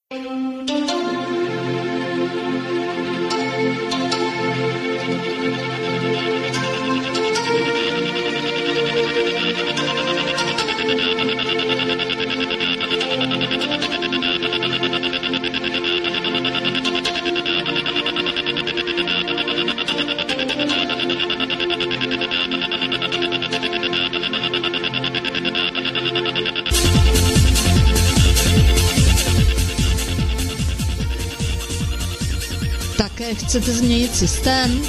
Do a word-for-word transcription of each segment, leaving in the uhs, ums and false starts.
Také chcete změnit systém?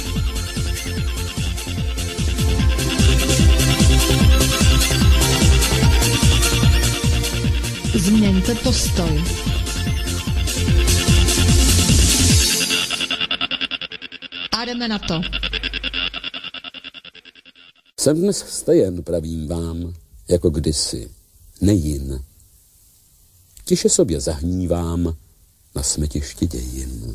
Změňte postoj. A jdeme na to. Jsem dnes stejen, pravím vám, jako kdysi, nejin. Tiše sobě zahnívám na smetišti dějin.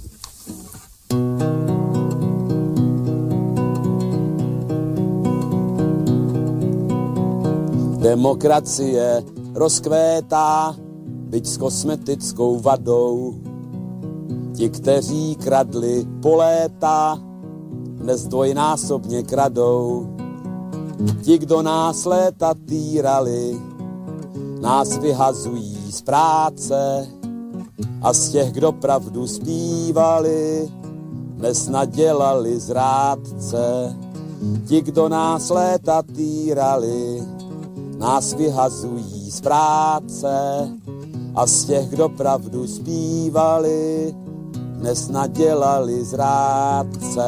Demokracie rozkvétá, byť s kosmetickou vadou. Ti, kteří kradli po léta, dnes dvojnásobně kradou. Ti, kdo nás léta týrali, nás vyhazují z práce. A z těch, kdo pravdu zpívali, dnes nadělali zrádce. Ti, kdo nás léta týrali, nás vyhazují z práce. A z těch, kdo pravdu zpívali, dnes nadělali zrádce.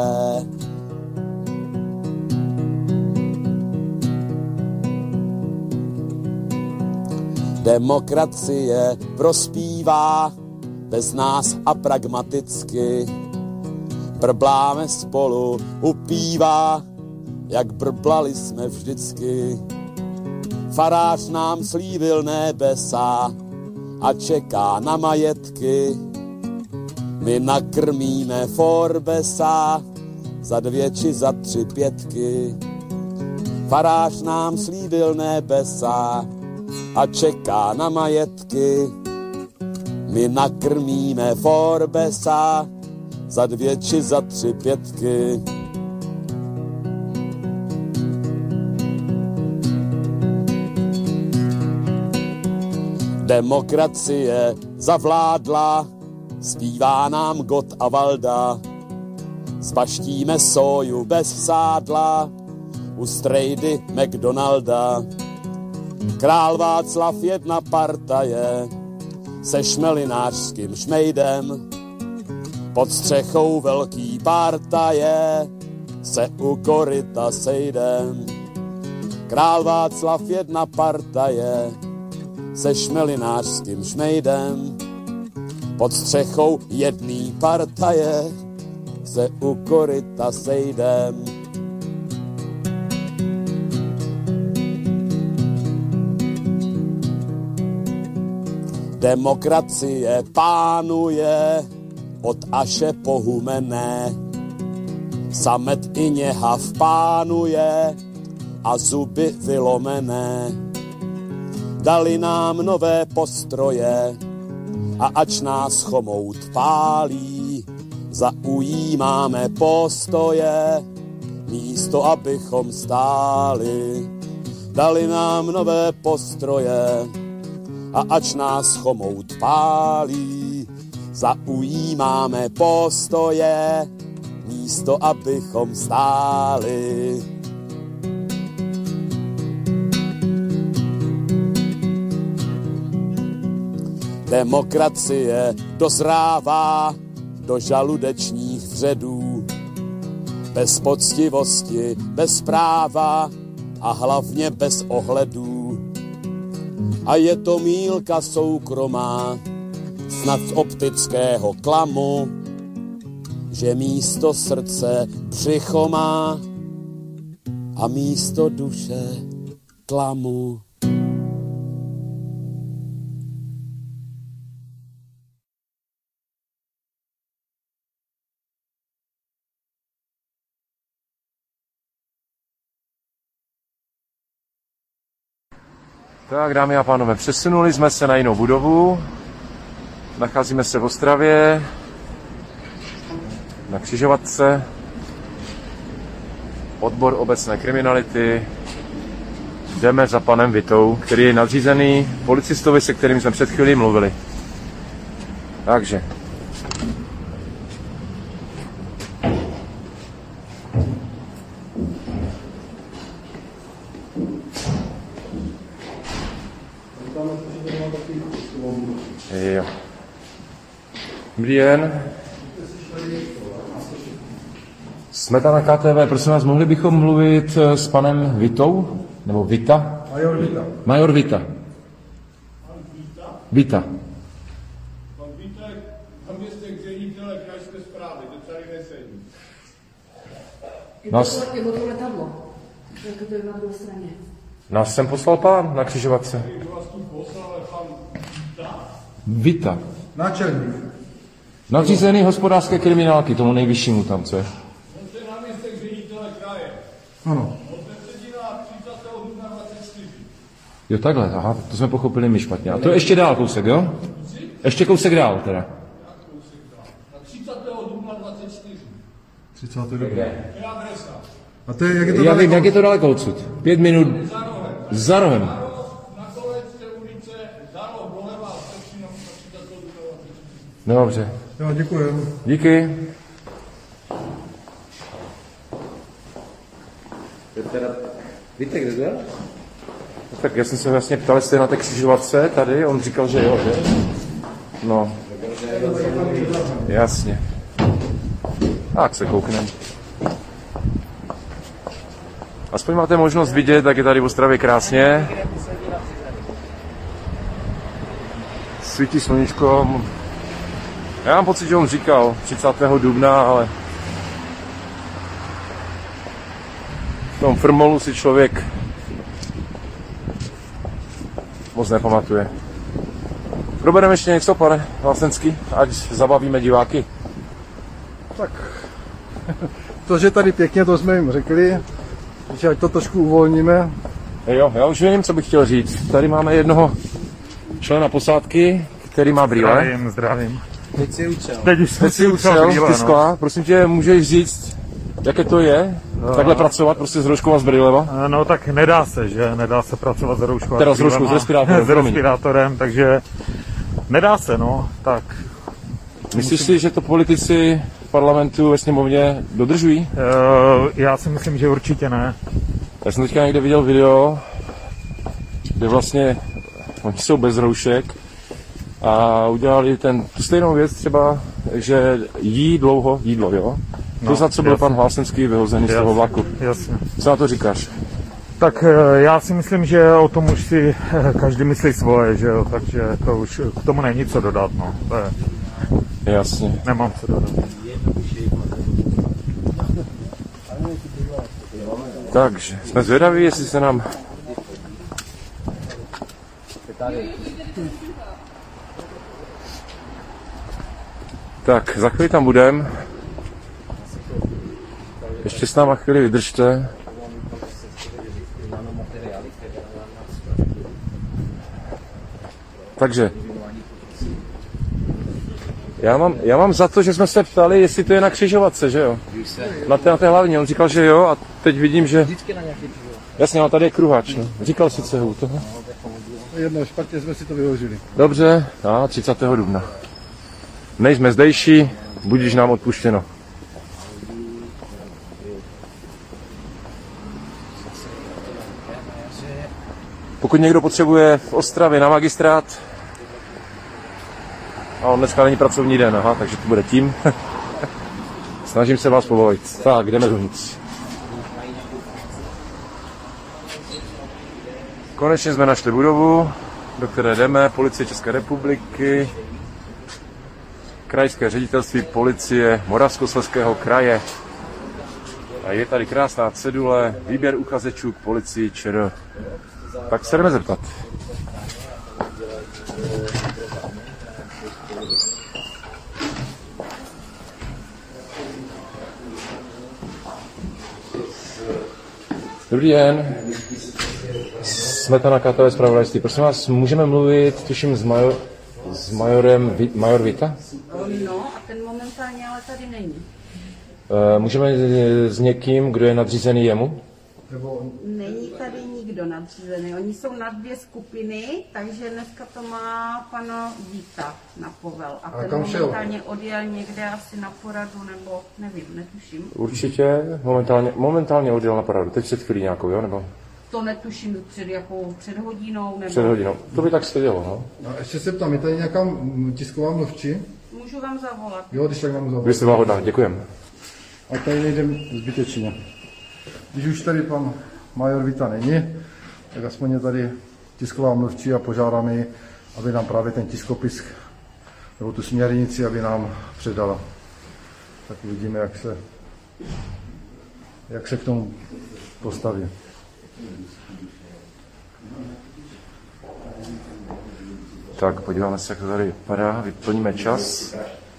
Demokracie prospívá bez nás a pragmaticky. Brbláme spolu u piva, jak brblali jsme vždycky. Farář nám slíbil nebesa a čeká na majetky. My nakrmíme Forbesa za dvě či za tři pětky. Farář nám slíbil nebesa a čeká na majetky. My nakrmíme Forbesa za dvě či za tři pětky. Demokracie zavládla, zpívá nám Gott a Valda. Spaštíme soju bez sádla u strejdy McDonalda. Král Václav jedna partaje se šmelinářským šmejdem. Pod střechou velký partaje se u koryta sejdem. Král Václav jedna partaje se šmelinářským šmejdem. Pod střechou jedný partaje se u koryta sejdem. Demokracie pánuje od Aše po Humenné. Samet i něhav pánuje a zuby vylomené. Dali nám nové postroje a ač nás chomout pálí, zaujímáme postoje, místo abychom stáli. Dali nám nové postroje a ač nás chomout pálí, zaujímáme postoje, místo abychom stáli. Demokracie dozrává do žaludečních vředů, bez poctivosti, bez práva a hlavně bez ohledů. A je to mýlka soukromá, snad z optického klamu, že místo srdce břicho má a místo duše klamu. Tak, dámy a pánové, přesunuli jsme se na jinou budovu. Nacházíme se v Ostravě, na křižovatce, odbor obecné kriminality. Jdeme za panem Vitou, který je nadřízený policistovi, se kterým jsme před chvílí mluvili. Takže. Jo. Dobrý den. Smetana K T V, prosím vás, mohli bychom mluvit s panem Vitou? Nebo Vita? Major Vita. Major Vita. Pan Vita? Vita. Pan Vita je náměstek ředitele krajské správy, to tady nesedí. Nás... Je to letadlo, jako to je na druhé straně. Nás sem poslal pán na křižovatce. Kdo vás tu poslal, je pan Vita. Vita. Náčelník. Nadřízený hospodářské kriminálky, tomu nejvyššímu tam, co je? On je náměstek ředitele kraje. Ano. On nesedí na třicátého dubna dvacet čtyři. Jo, takhle, aha, to jsme pochopili my špatně. A to je ještě dál kousek, jo? Ještě kousek dál, teda. Jak kousek dál? Na třicátého dubna dvacet čtyři. třicátého To je adresa. A to je, jak je to Já vím, daleko? jak je to daleko odsud. Pět minut. Za rohem. Za rohem. Na konec té ulice, za roh, doleva, a přečínou na třicátého dubna dvacet čtyři. Dobře. Jo, děkuji. Díky. Víte, kde to je? No, tak já jsem se vlastně ptal, jestli na té křižovatce tady, on říkal, že jo, že? No. Jasně. Tak se koukneme. Aspoň máte možnost vidět, tak je tady v Ostravě krásně. Svítí sluníčko. Já mám pocit, že on říkal třicátého dubna, ale v tom Frmolu si člověk moc nepamatuje. Probereme ještě něco, pane Vlastenský, ať zabavíme diváky. Tak, to, že tady pěkně, to jsme jim řekli, že ať to trošku uvolníme. Jo, já už vím, co bych chtěl říct. Tady máme jednoho člena posádky, který má brýle. Zdravím, zdravím. Teď si učil. Teď už jsem Teď si si učil učil brýle, ty no. skla. Prosím tě, můžeš říct, jaké to je? No. Takhle pracovat prostě s rouškou a s brýlema? No tak nedá se, že? Nedá se pracovat s rouškou. a Teda s rouškou, brýlema. s respirátorem, S promiň. respirátorem, takže nedá se, no. Tak. Myslíš si, že to politici v parlamentu ve sněmovně dodržují? Uh, já si myslím, že určitě ne. Já jsem teďka někde viděl video, kde vlastně oni jsou bez roušek a udělali ten, tu stejnou věc třeba, že jí dlouho jídlo, jo? To, No, za co byl jasně. pan Hlasenský vyhozený z toho vlaku. Jasně. Co na to říkáš? Tak eh, já si myslím, že o tom už si eh, každý myslí svoje, že jo? Takže to už k tomu není co dodat, no. To je, Jasně. nemám co dodat. Takže jsme zvědaví, jestli se nám... Tak, za chvíli tam budem. Ještě s náma chvíli vydržte. Takže, já mám, já mám za to, že jsme se ptali, jestli to je na křižovatce, že jo? Na té, na té hlavně, on říkal, že jo, a teď vidím, že... Jasně, no tady je kruhač, no. Říkal sice u toho. Jedno, špatně jsme si to vyložili. Dobře, a třicátého dubna. Nejsme zdejší, budíš nám odpuštěno. Pokud někdo potřebuje v Ostravě na magistrát, a on dneska není pracovní den, aha, takže to bude tím. Snažím se vás pobavit. Tak, jdeme dovnitř. Konečně jsme našli budovu, do které jdeme. Policie České republiky, Krajské ředitelství policie Moravskoslezského kraje. A je tady krásná cedule, výběr uchazečů k policii ČR. Tak se jdeme zeptat. Dobrý den. Smetana K T V zpravodajství. Prosím vás, můžeme mluvit, tuším, s, major, s majorem, major Vita? No a ten momentálně ale tady není. Můžeme s někým, kdo je nadřízený jemu? Není tady nikdo nadřízený. Oni jsou na dvě skupiny, takže dneska to má pan Víta na povel. A ten momentálně odjel někde asi na poradu, nebo nevím, netuším. Určitě, momentálně, momentálně odjel na poradu. Teď před chvílí nějakou, jo? Nebo? To netuším před jakou, před hodinou, nebo... Před hodinou. To by tak sedělo, no. No, ještě se ptám, je tady nějaká tisková mluvčí? Můžu vám zavolat. Jo, když tak nám zavolat. Vy jste vám hodná, děkujem. A tady nejdem zbytečně. Když už tady pan major Vita není, tak aspoň je tady tisková mluvčí a požádáme ji, aby nám právě ten tiskopis nebo tu směrnici, aby nám předala. Tak uvidíme, jak se, jak se k tomu postaví. Tak, podíváme se, jak to tady vypadá. Vyplníme čas.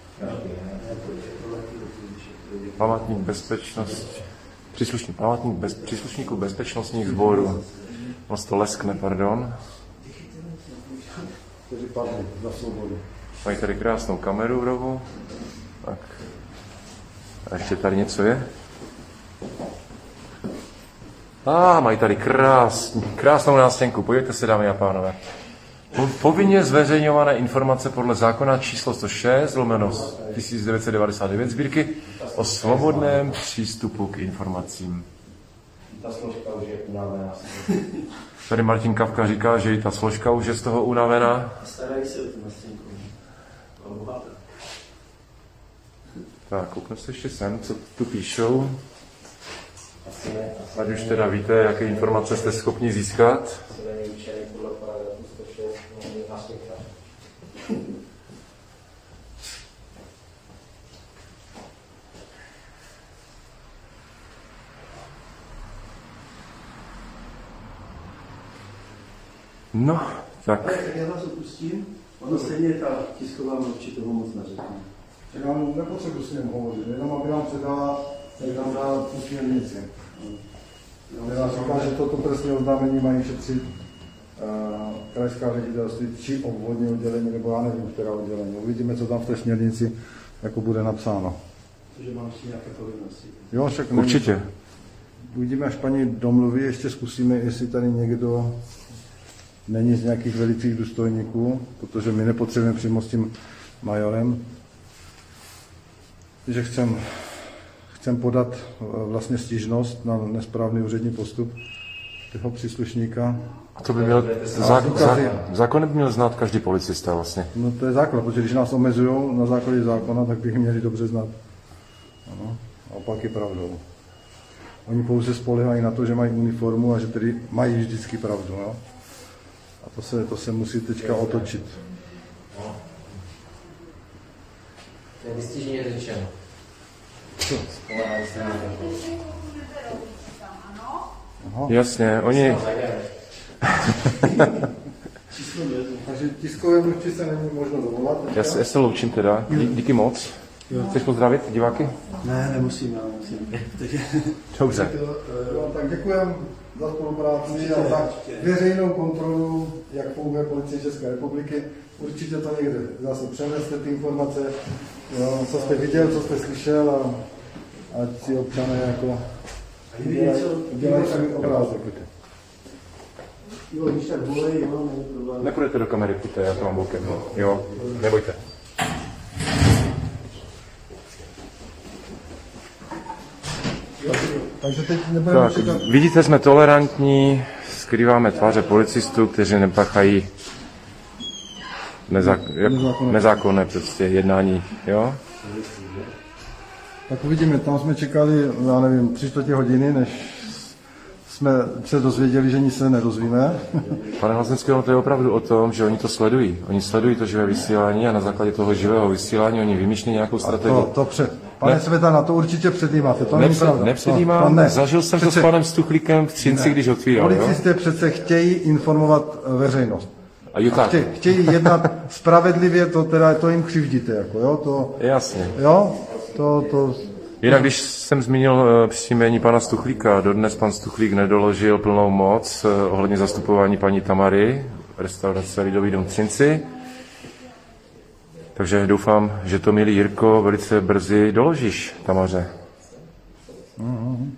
Památník bezpečnosti. Příslušník, památník bez, příslušníků bezpečnostních sborů. Vlastně to leskne, pardon. Mají tady krásnou kameru v rohu. Tak. A ještě tady něco je. A ah, mají tady krásný, krásnou nástěnku. Podívejte se, dámy a pánové. Povinně zveřejňované informace podle zákona číslo sto šest lomeno tisíc devět set devadesát devět sbírky o svobodném přístupu k informacím. Ta složka už je unavená. Tady Martin Kavka říká, že i ta složka už je z toho unavená. Starají se o tu nastínku. Tak, kouknu se ještě sem, co tu píšou. Ať už teda víte, jaké informace jste schopni získat. No, tak. Já vás opustím. Ono stejně ta tisková mluvčí toho moc neřekne. Já nepotřebuji s ním hovořit, jenom aby nám předala, jak nám dá tu směrnici. Já říkám, že toto trestní oznámení mají šetřit uh, krajská ředitelství či obvodní oddělení, nebo já nevím, která oddělení. Uvidíme, co tam v té směrnici jako bude napsáno. Takže mám si nějaké povinnosti. Jo, však určitě. Nevím. Uvidíme, až paní domluví, ještě zkusíme, jestli tady někdo není z nějakých velikých důstojníků, protože my nepotřebujeme přímo s tím majorem. Takže chcem, chcem podat vlastně stížnost na nesprávný úřední postup toho příslušníka. A to by měl, zá, zá, zákon by měl znát každý policista vlastně. No to je základ, protože když nás omezují na základě zákona, tak bych měli dobře znát. Ano, a opak je pravdou. Oni pouze spoléhají na to, že mají uniformu a že tedy mají vždycky pravdu. No? A to se, to se musí teďka otočit. To je vystižně řečeno. Jasně, oni... Takže tiskové mluvčí se není možno dovolat. Já se, já se loučím teda. Dí, díky moc. Chceš pozdravit diváky? Ne, nemusím, já musím. Dobře. Jo, tak děkujeme za spolupráci a za veřejnou kontrolu, jak funguje Policie České republiky. Určitě to někde zase přeneste ty informace, jo, co jste viděl, co jste slyšel a ať si občané jako udělají svůj obrázek. Jo, když tak volej, jo, není problém. Nepůjdete do kamery, pojďte, já to mám bokem. Jo, nebojte. Takže teď nebudeme tak, čekat. Vidíte, jsme tolerantní, skrýváme tváře policistů, kteří nepachají nezá, nezákonné. nezákonné prostě jednání, jo? Tak uvidíme, tam jsme čekali, já nevím, tři čtvrtě hodiny, než jsme se dozvěděli, že nic se nedozvíme. Pane Hlasenský, to je opravdu o tom, že oni to sledují. Oni sledují to živé vysílání a na základě toho živého vysílání oni vymýšlí nějakou strategii. To, to před, pane ne. Světana, to určitě předjímáte, to není pravda. Nepředjímám, to, to ne. Zažil jsem přece, to s panem Stuchlíkem v Třinci, když otvíral. Policisté přece chtějí informovat veřejnost. A jo, tak. Chtějí, chtějí jednat spravedlivě, to teda to jim křivdíte, jako jo, to... Jasně. Jo, to, to... Jinak, když jsem zmínil uh, příjmení pana Stuchlíka, dodnes pan Stuchlík nedoložil plnou moc uh, ohledně zastupování paní Tamary, restaurace Lidový dům Třinci. Takže doufám, že to, milý Jirko, velice brzy doložíš, Tamaře. Mm-hmm.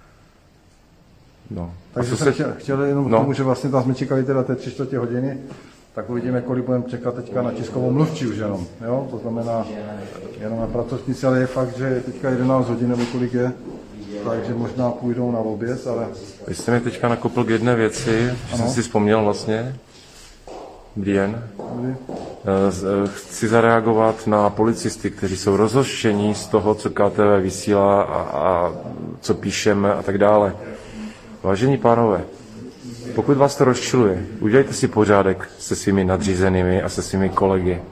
No. Takže jsem se... chtěl, chtěl jenom no. k tomu, že vlastně tam jsme čekali teda té tři čtvrtě hodiny, tak uvidíme, kolik budeme čekat teďka na tiskovou mluvčí už jenom. Jo? To znamená jenom na pracovnici, ale je fakt, že je teďka jedenáct hodin nebo kolik je, takže možná půjdou na oběd, ale... Vy jste mě teďka nakopl k jedné věci, že jsem si vzpomněl vlastně. Dobrý den. Chci zareagovat na policisty, kteří jsou rozhořčení z toho, co K T V vysílá a, a co píšeme a tak dále. Vážení pánové, pokud vás to rozčiluje, udělejte si pořádek se svými nadřízenými a se svými kolegy.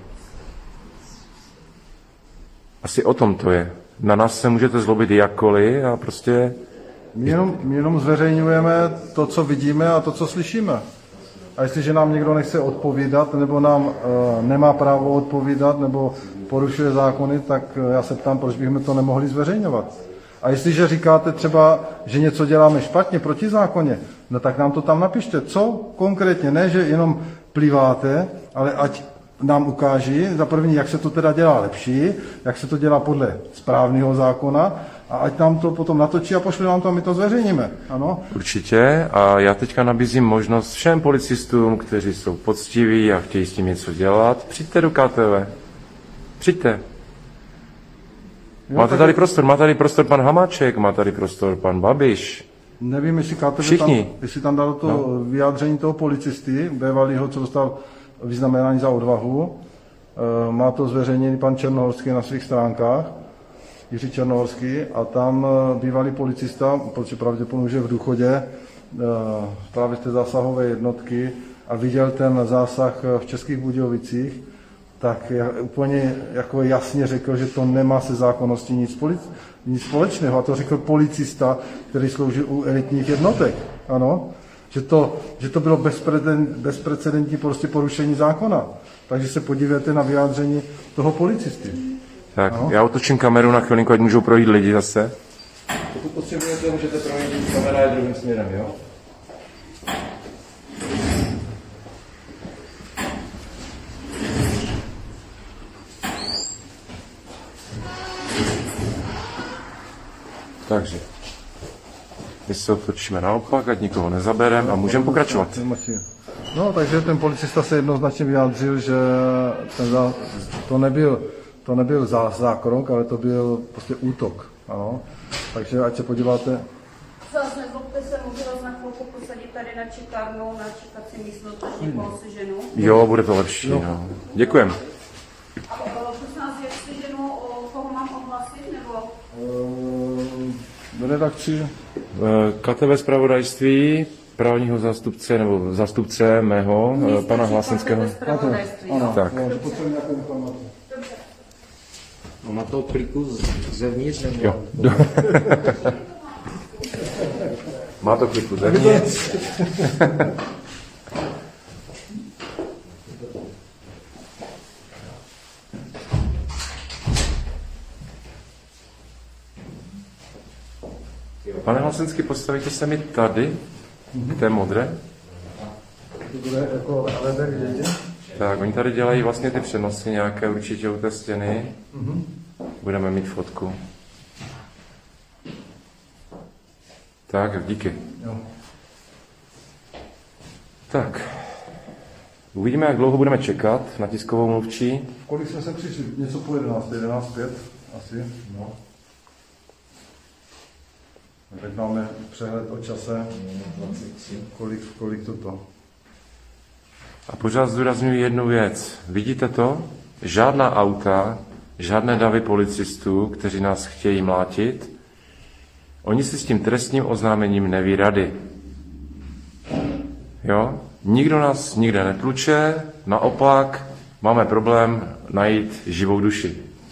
Asi o tom to je. Na nás se můžete zlobit jakkoliv a prostě... My jenom, my jenom zveřejňujeme to, co vidíme a to, co slyšíme. A jestliže nám někdo nechce odpovídat, nebo nám uh, nemá právo odpovídat, nebo porušuje zákony, tak uh, já se ptám, proč bychom to nemohli zveřejňovat. A jestliže říkáte třeba, že něco děláme špatně, proti zákoně, no tak nám to tam napište. Co konkrétně? Ne, že jenom pliváte, ale ať nám ukáží za první, jak se to teda dělá lepší, jak se to dělá podle správného zákona a ať nám to potom natočí a pošle nám to a my to zveřejníme. Ano? Určitě a já teďka nabízím možnost všem policistům, kteří jsou poctiví a chtějí s tím něco dělat, přijďte do K T V. Přijďte. Jo, máte tady prostor, má tady prostor pan Hamáček, má tady prostor pan Babiš. Nevím, jestli K T V Všichni. tam, jestli tam dalo to no. vyjádření toho policisty, bývalýho, co dostal vyznamenání za odvahu. E, má to zveřejněný pan Černohorský na svých stránkách, Jiří Černohorský, a tam bývalý policista, protože pravděpodobně že v důchodě, e, právě z té zásahové jednotky a viděl ten zásah v Českých Budějovicích, tak úplně jako jasně řekl, že to nemá se zákonností nic, polic- nic společného. A to řekl policista, který sloužil u elitních jednotek. Ano, že to, že to bylo bezprecedentní prostě porušení zákona. Takže se podívejte na vyjádření toho policisty. Tak, ano? Já otočím kameru na chvilinku, ať můžou projít lidi zase. Pokud potřebujete, můžete projít, kamera je druhým směrem, jo? Takže, my se otočíme naopak, ať nikoho nezabereme a můžeme pokračovat. No, takže ten policista se jednoznačně vyjádřil, že ten zá, to nebyl, to nebyl zá, zákrok, ale to byl prostě útok. Ano. Takže ať se podíváte. Zase nezlobte se, můžu vás na chvilku posadit tady na čekárnu, na čekací místnost, až někoho si ženu. Jo, bude to lepší. No. No. Děkujem. A prosím nás, jak si ženu, koho mám ohlasit, nebo? Do redakci. K T V zpravodajství, právního zástupce, nebo zástupce mého, Místečí pana Hlasenského. Ano, tak. No na toho kliku zevnitř nebo? Jo. Má to kliku zevnitř. Pane Hlasenský, postavíte se mi tady, k té modré. Tak, oni tady dělají vlastně ty přenosy nějaké určitě u té stěny. Budeme mít fotku. Tak, díky. Tak, uvidíme, jak dlouho budeme čekat na tiskovou mluvčí. Kolik jsme se přišli? Něco po jedenáct, jedenáct pět asi. No. Teď máme přehled o čase, kolik, kolik toto. A pořád zdůrazňuji jednu věc. Vidíte to? Žádná auta, žádné davy policistů, kteří nás chtějí mlátit. Oni si s tím trestním oznámením neví rady. Jo? Nikdo nás nikde netluče, naopak máme problém najít živou duši.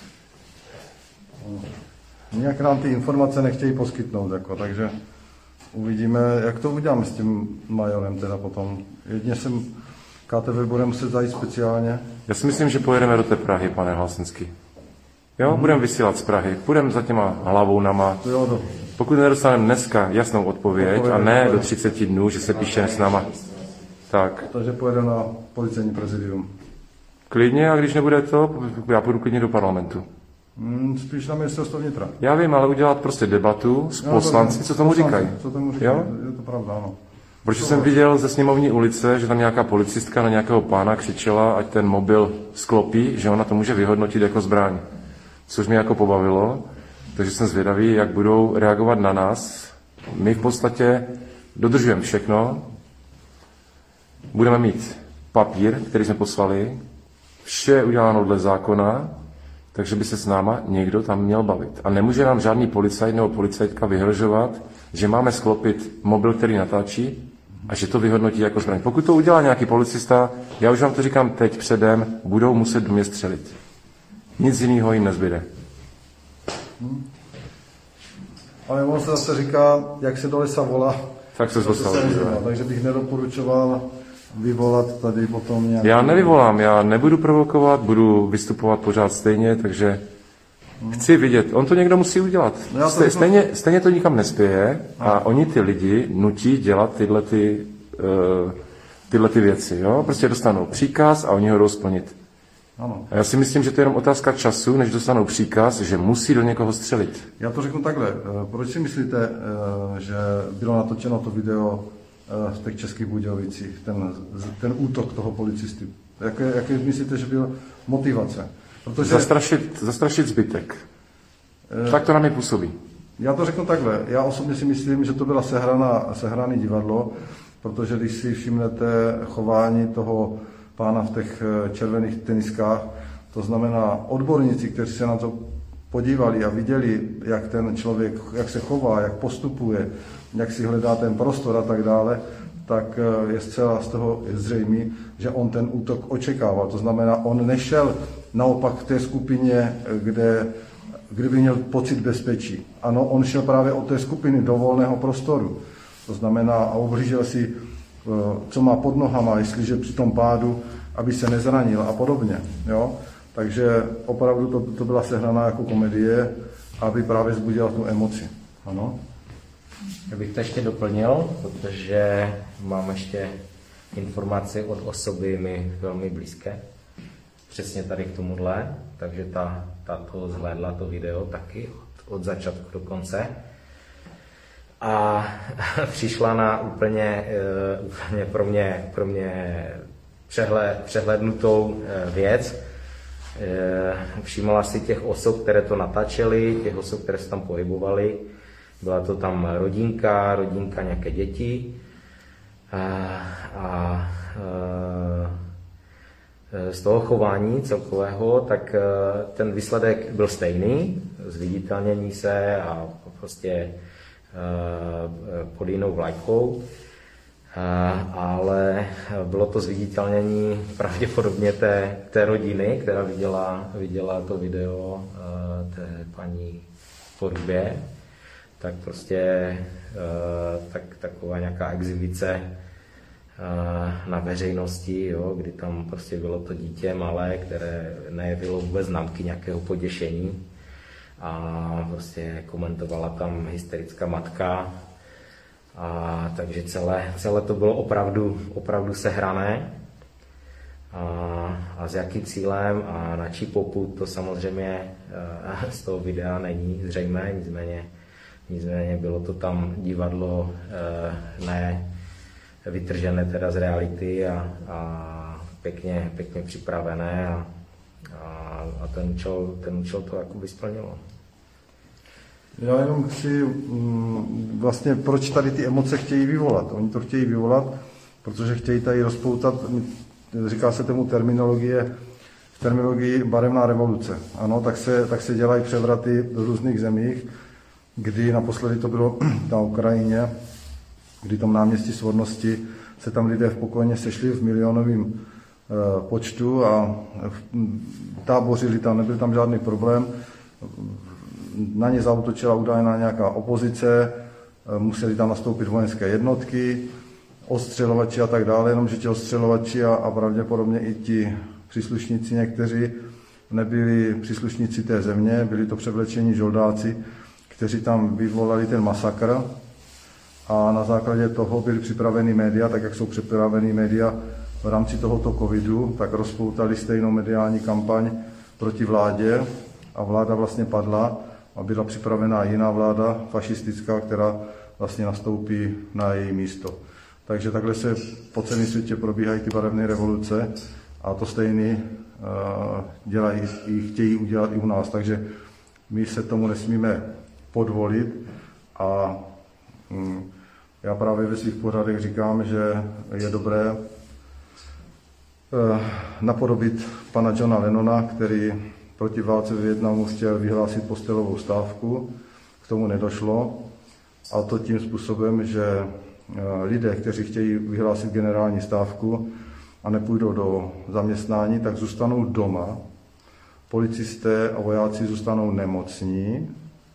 Nějak nám ty informace nechtějí poskytnout, jako, takže uvidíme, jak to uděláme s tím majorem teda potom. Jedně jsem K T V bude muset zajít speciálně. Já si myslím, že pojedeme do té Prahy, pane Hlasenský. Jo, hmm. budeme vysílat z Prahy, půjdeme za těma hlavounama. Jo, do. Pokud nedostaneme dneska jasnou odpověď, odpověď a ne odpověď. Do třiceti dnů, že se píše s náma. Tak. Takže pojedeme na policejní prezidium. Klidně, a když nebude to, já půjdu klidně do parlamentu. Hmm, spíš na ministerstvo vnitra. Já vím, ale udělat prostě debatu s poslanci, co tomu říkají. Co tomu říkají, jo? Je to pravda, ano. Protože jsem viděl ze sněmovní ulice, že tam nějaká policistka na nějakého pána křičela, ať ten mobil sklopí, že ona to může vyhodnotit jako zbraň. Což mě jako pobavilo, takže jsem zvědavý, jak budou reagovat na nás. My v podstatě dodržujeme všechno. Budeme mít papír, který jsme poslali, vše je uděláno dle zákona, takže by se s náma někdo tam měl bavit. A nemůže nám žádný policajt nebo policajtka vyhrožovat, že máme sklopit mobil, který natáčí, a že to vyhodnotí jako zbraň. Pokud to udělá nějaký policista, já už vám to říkám teď předem, budou muset do mě střelit. Nic jiného jim nezbyde. Hmm. Ale on se zase říká, jak se do lesa volá, tak se zvolá. Takže bych nedoporučoval vyvolat tady potom nějaký... Já nevyvolám, já nebudu provokovat, budu vystupovat pořád stejně, takže hmm. chci vidět, on to někdo musí udělat. No Ste, stejně, stejně to nikam nespěje a no. Oni ty lidi nutí dělat tyhle, ty, uh, tyhle ty věci. Jo? Prostě dostanou příkaz a oni ho jdou splnit. Ano. A já si myslím, že to je jenom otázka času, než dostanou příkaz, že musí do někoho střelit. Já to řeknu takhle. Proč si myslíte, že bylo natočeno to video v těch Českých Budějovicích, ten, ten útok toho policisty? Jaké, jaké myslíte, že byla motivace? Protože... Zastrašit, zastrašit zbytek. E... Tak to na mě působí. Já to řeknu takhle. Já osobně si myslím, že to byla sehraná, sehraný divadlo, protože když si všimnete chování toho pána v těch červených teniskách, to znamená odborníci, kteří se na to podívali a viděli, jak ten člověk, jak se chová, jak postupuje, jak si hledá ten prostor a tak dále, tak je zcela z toho zřejmé, že on ten útok očekával. To znamená, on nešel naopak v té skupině, kde, kde by měl pocit bezpečí. Ano, on šel právě od té skupiny do volného prostoru. To znamená, a oblížil si, co má pod nohama, jestliže při tom pádu, aby se nezranil a podobně. Jo? Takže opravdu to, to byla sehraná jako komedie, aby právě vzbudila tu emoci. Ano? Já bych to ještě doplnil, protože mám ještě informaci od osoby mi velmi blízké, přesně tady k tomuhle, takže ta, ta to zhlédla to video taky od, od začátku do konce. A přišla na úplně, uh, úplně pro mě, pro mě přehled, přehlednutou uh, věc. Uh, všímala si těch osob, které to natáčely, těch osob, které se tam pohybovaly. Byla to tam rodinka, rodinka nějaké děti. Uh, a uh, z toho chování celkového, tak uh, ten výsledek byl stejný, zviditelnění se a prostě pod jinou vlajkou, ale bylo to zviditelnění pravděpodobně té, té rodiny, která viděla, viděla to video té paní v Porubě, tak prostě tak, taková nějaká exibice na veřejnosti, jo, kdy tam prostě bylo to dítě malé, které nejevilo vůbec známky nějakého poděšení. A prostě komentovala tam hysterická matka, a takže celé, celé to bylo opravdu, opravdu sehrané. A, a s jakým cílem a na čí popud, to samozřejmě z toho videa není zřejmé, nicméně, nicméně bylo to tam divadlo ne vytržené teda z reality a, a pěkně, pěkně připravené a, a ten účel, ten účel to jakoby splnilo. Já jenom chci vlastně, proč tady ty emoce chtějí vyvolat. Oni to chtějí vyvolat, protože chtějí tady rozpoutat, říká se tomu terminologie, v terminologii barevná revoluce. Ano, tak se, tak se dělají převraty v různých zemích, kdy naposledy to bylo na Ukrajině, kdy tom náměstí Svornosti se tam lidé v pokojně sešli v milionovém počtu a tábořili tam, nebyl tam žádný problém. Na ně zaútočila údajná nějaká opozice, museli tam nastoupit vojenské jednotky, ostřelovači a tak dále, jenomže ti ostřelovači a, a pravděpodobně i ti příslušníci někteří nebyli příslušníci té země, byli to převlečení žoldáci, kteří tam vyvolali ten masakr a na základě toho byly připraveny média, tak jak jsou připraveny média v rámci tohoto covidu, tak rozpoutali stejnou mediální kampaň proti vládě a vláda vlastně padla a byla připravená jiná vláda, fašistická, která vlastně nastoupí na její místo. Takže takhle se po celém světě probíhají ty barevné revoluce a to stejný uh, dělají i chtějí udělat i u nás. Takže my se tomu nesmíme podvolit a um, já právě ve svých pořadech říkám, že je dobré uh, napodobit pana Johna Lennona, který proti válce v Vietnamu chtěl vyhlásit postelovou stávku. K tomu nedošlo. A to tím způsobem, že lidé, kteří chtějí vyhlásit generální stávku a nepůjdou do zaměstnání, tak zůstanou doma. Policisté a vojáci zůstanou nemocní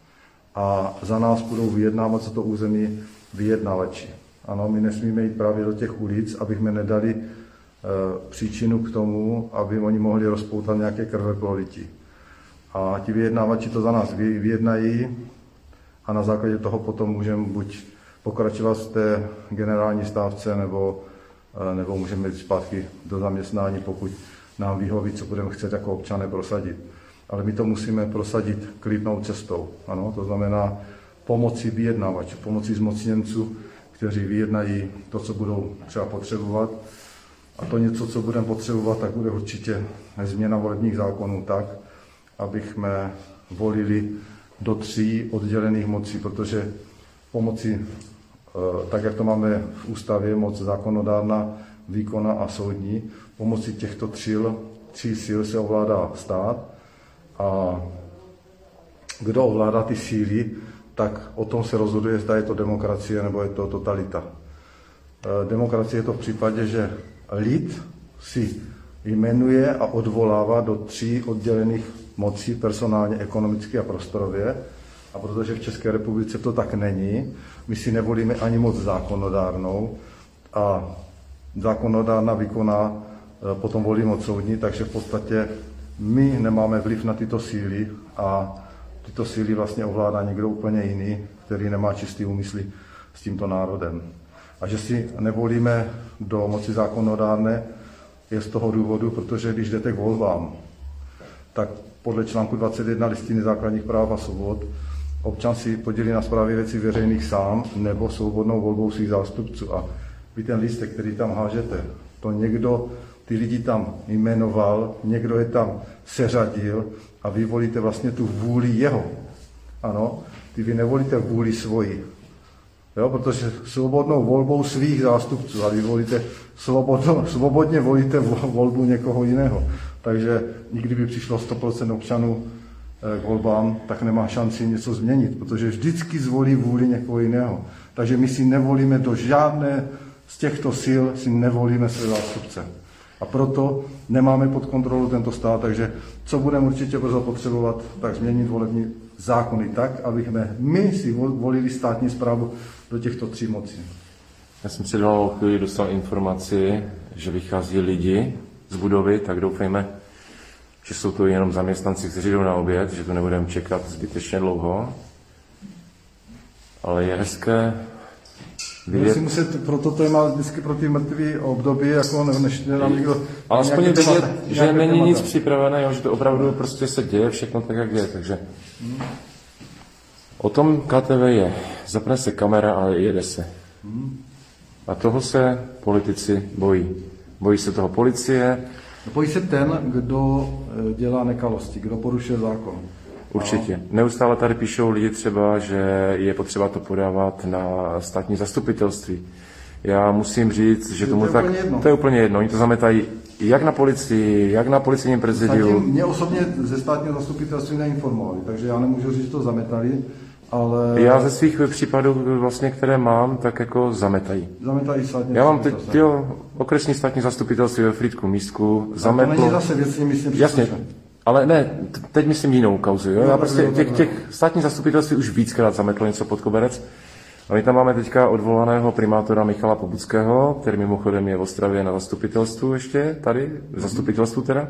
a za nás budou vyjednávat za to území vyjednavači. Ano, my nesmíme jít právě do těch ulic, abychom nedali e, příčinu k tomu, aby oni mohli rozpoutat nějaké krveprolití. A ti vyjednávači to za nás vy, vyjednají a na základě toho potom můžeme buď pokračovat v té generální stávce, nebo, nebo můžeme jít zpátky do zaměstnání, pokud nám vyhoví, co budeme chcet jako občané prosadit. Ale my to musíme prosadit klidnou cestou. Ano, to znamená pomoci vyjednávačů, pomoci zmocněnců, kteří vyjednají to, co budou třeba potřebovat. A to něco, co budeme potřebovat, tak bude určitě změna volebních zákonů tak, abychom volili do tří oddělených mocí, protože pomoci, tak jak to máme v ústavě, moc zákonodárná, výkonná a soudní, pomocí těchto tří, tří sil se ovládá stát a kdo ovládá ty síly, tak o tom se rozhoduje, zda je to demokracie nebo je to totalita. Demokracie je to v případě, že lid si jmenuje a odvolává do tří oddělených mocí, personálně, ekonomicky a prostorově. A protože v České republice to tak není, my si nevolíme ani moc zákonodárnou a zákonodárna výkonná potom volí moc soudní, takže v podstatě my nemáme vliv na tyto síly a tyto síly vlastně ovládá někdo úplně jiný, který nemá čistý úmysly s tímto národem. A že si nevolíme do moci zákonodárné je z toho důvodu, protože když jdete k volbám, tak podle článku dvacet jedna Listiny základních práv a svobod občan si podělí na správě věcí veřejných sám nebo svobodnou volbou svých zástupců. A vy ten lístek, který tam hážete, to někdo ty lidi tam jmenoval, někdo je tam seřadil a vy volíte vlastně tu vůli jeho. Ano, ty vy nevolíte vůli svoji. Jo, protože svobodnou volbou svých zástupců, a vy volíte svobodno, svobodně volíte volbu někoho jiného. Takže nikdy by přišlo sto procent občanů k volbám, tak nemá šanci něco změnit, protože vždycky zvolí vůli někoho jiného. Takže my si nevolíme do žádné z těchto sil, si nevolíme své zástupce. A proto nemáme pod kontrolou tento stát, takže co budeme určitě brzo potřebovat, tak změnit volební zákony tak, abychom my si volili státní správu do těchto tří mocí. Já jsem si dal chvíli dostal informaci, že vychází lidi z budovy, tak doufejme, že jsou to jenom zaměstnanci, kteří jdou na oběd, že to nebudeme čekat zbytečně dlouho. Ale je hezké vidět. Musím muset pro to téma vždycky pro ty mrtvý období, jako než nám někdo... Ale aspoň vidět, že není témata. Nic připraveného, že to opravdu prostě se děje všechno tak, jak je, takže... Hmm. O tom K T V je. Zapne se kamera a jede se. Hmm. A toho se politici bojí. Bojí se toho policie. Bojí se ten, kdo dělá nekalosti, kdo porušuje zákon. Určitě. Neustále tady píšou lidi třeba, že je potřeba to podávat na státní zastupitelství. Já musím říct, že tomu to tak... Jedno. To je úplně jedno. Oni to zametají jak na policii, jak na policejním prezidiu. Mě osobně ze státního zastupitelství neinformovali, takže já nemůžu říct, že to zametali, ale... Já ze svých případů, vlastně, které mám, tak jako zametají. Zametají státní Já mám teď, jo, okresní státní zastupitelství ve Frýdku Místku, zametlo... To není zase věcně, myslím, jasně, ale ne, teď myslím jinou kauzu, jo? Já prostě těch, těch státních zastupitelství už víckrát zametlo něco pod koberec. A my tam máme teďka odvolaného primátora Michala Pobuckého, který mimochodem je v Ostravě na zastupitelstvu ještě, tady, v zastupitelstvu teda.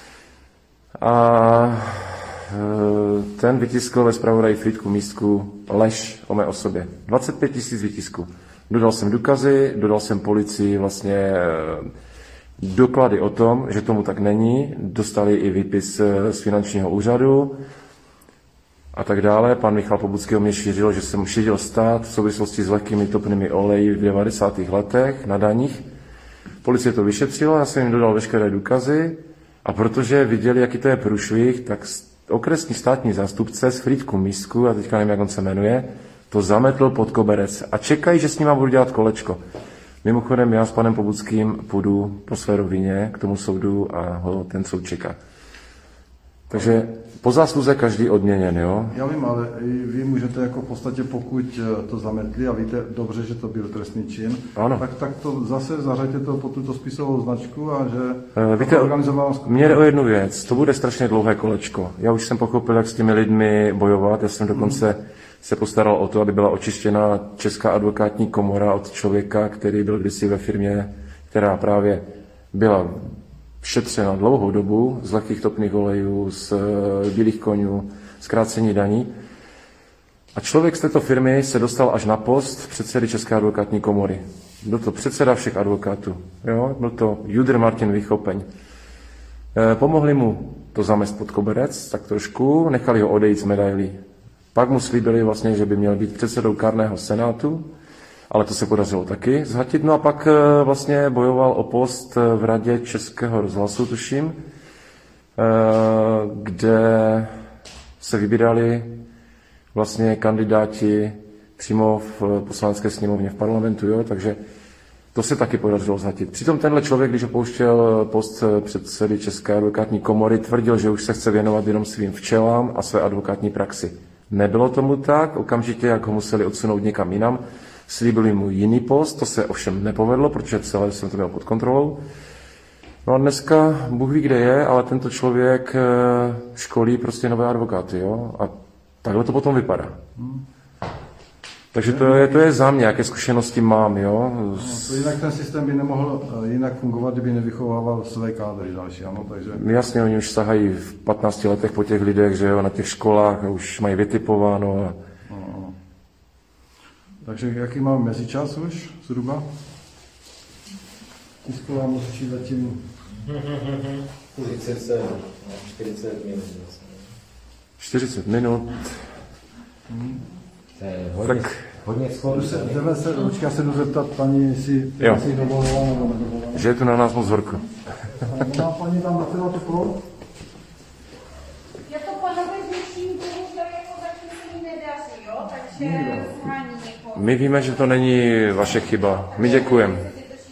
A ten vytiskl ve zpravodaji Frýdku Místku lež o mé osobě. dvacet pět tisíc vytisků. Dodal jsem důkazy, dodal jsem policii vlastně doklady o tom, že tomu tak není, dostali i výpis z finančního úřadu a tak dále. Pan Michal Pobucký o mě šířil, že jsem šířil stát v souvislosti s lehkými topnými oleji v devadesátých letech na daních. Policie to vyšetřila, já jsem jim dodal veškeré důkazy a protože viděli, jaký to je průšvih, tak okresní státní zástupce z Frýdku Mísku, a teďka nevím, jak on se jmenuje, to zametl pod koberec a čekají, že s nima budu dělat kolečko. Mimochodem já s panem Pobuckým půjdu po své rovině k tomu soudu a ho ten soud čeká. Takže po zásluze každý odměněn, jo? Já vím, ale i vy můžete jako v podstatě, pokud to zametli a víte dobře, že to byl trestný čin, ano. Tak, tak to zase zařaďte to pod tuto spisovou značku a že e, víte, mě jde o jednu věc, to bude strašně dlouhé kolečko. Já už jsem pochopil, jak s těmi lidmi bojovat, já jsem dokonce hmm. se postaral o to, aby byla očištěna Česká advokátní komora od člověka, který byl kdysi ve firmě, která právě byla šetřena dlouhou dobu z lehkých topných olejů, z bílých koňů, zkrácení daní. A člověk z této firmy se dostal až na post předsedy České advokátní komory. Byl to předseda všech advokátů. Jo? Byl to Judr Martin Vychopeň. E, pomohli mu to zamést pod koberec, tak trošku, nechali ho odejít z medailí. Pak mu slíbili vlastně, že by měl být předsedou kárného senátu, ale to se podařilo taky zhatit. No a pak vlastně bojoval o post v radě Českého rozhlasu, tuším, kde se vybírali vlastně kandidáti přímo v poslanecké sněmovně v parlamentu, jo, takže to se taky podařilo zhatit. Přitom tenhle člověk, když opouštěl post předsedy České advokátní komory, tvrdil, že už se chce věnovat jenom svým včelám a své advokátní praxi. Nebylo tomu tak, okamžitě, jak ho museli odsunout někam jinam, slíbili mu jiný post, to se ovšem nepovedlo, protože celé jsem to měl pod kontrolou. No a dneska Bůh ví, kde je, ale tento člověk školí prostě nové advokáty, jo, a takhle to potom vypadá. Hmm. Takže to je, to je za mě, jaké zkušenosti mám, jo. No, to jinak ten systém by nemohl jinak fungovat, kdyby nevychovával své kádry další, ano, takže... Jasně, oni už sahají v patnácti letech po těch lidech, že jo, na těch školách, a už mají vytipováno. A... No, no. Takže jaký máme mezičas už, zhruba? Tisková mluvčí zatím... čtyřicet sedm, čtyřicet minut. čtyřicet minut. Hmm. To je hodně, tak hodně schodu. Určitě já se jdu zeptat paní, jestli si dovolila nebo nedovolila. Že je tu na nás moc horko. Má paní tam napila to pro? Já to panovi zničím, bohužel jako zatím se mi nedaří, jo, takže zhání někoho. My víme, že to není vaše chyba. My děkujeme.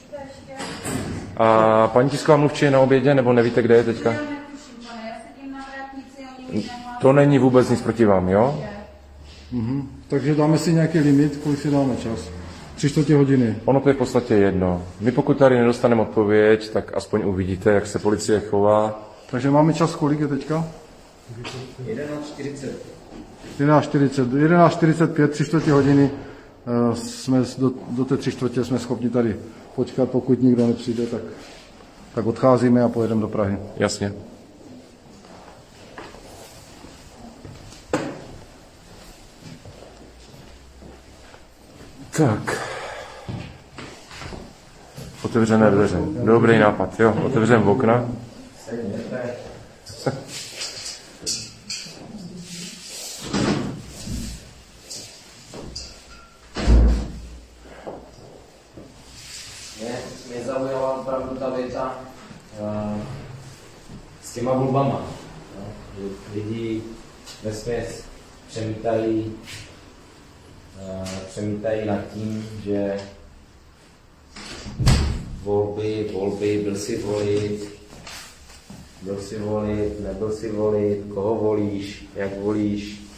A paní tisková mluvčí je na obědě, nebo nevíte, kde je teďka? Já netuším, pane, já sedím na vrátnici, oni už nemá... To není vůbec nic proti vám, jo? Mhm. Takže dáme si nějaký limit, kolik si dáme čas? Tři čtvrtě hodiny. Ono to je v podstatě jedno. My pokud tady nedostaneme odpověď, tak aspoň uvidíte, jak se policie chová. Takže máme čas, kolik je teďka? jedenáct čtyřicet. jedenáct čtyřicet. jedenáct čtyřicet pět, tři čtvrtě hodiny. Jsme do, do té tři čtvrtě jsme schopni tady počkat, pokud nikdo nepřijde, tak, tak odcházíme a pojedeme do Prahy. Jasně. Tak. Otevřené dveře. Dobrý nápad, jo. Otevřeme okna. Mě, mě zaujala opravdu ta věta uh, s těma volbama. No, lidi vesměs přemítají Uh, přemítají nad tím, že volby, volby, byl si volit, byl si volit, nebyl si volit, koho volíš, jak volíš.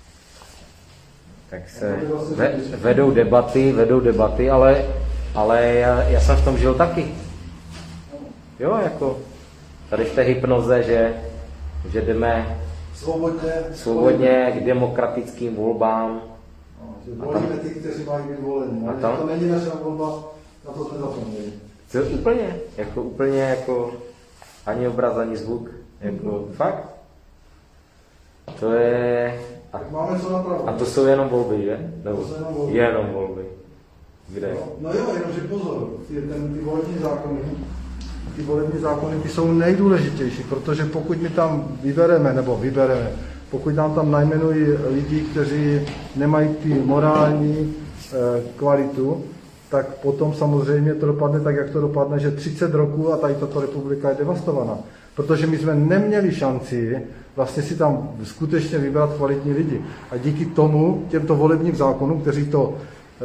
Tak se ve, vedou debaty, vedou debaty, ale, ale já, já jsem v tom žil taky. Jo, jako tady v té hypnoze, že, že jdeme svobodně, svobodně k demokratickým volbám. Volíme ty, kteří mají být volení. A tam? To není naše volba, na to jsme zapomněli. To je úplně, jako úplně jako ani obraz, ani zvuk. Jako fakt. To je... A, máme co napravit. A to jsou jenom volby, že? Nebo to jsou jenom volby. Jenom volby. Kde? No, no jo, jenomže pozor, ty, ten, ty volební zákony ty volební zákony ty jsou nejdůležitější, protože pokud my tam vybereme, nebo vybereme, pokud nám tam najmenují lidi, kteří nemají ty morální eh, kvalitu, tak potom samozřejmě to dopadne tak, jak to dopadne, že třicet roků a tady tato republika je devastovaná. Protože my jsme neměli šanci vlastně si tam skutečně vybrat kvalitní lidi. A díky tomu, těmto volebním zákonům, kteří to,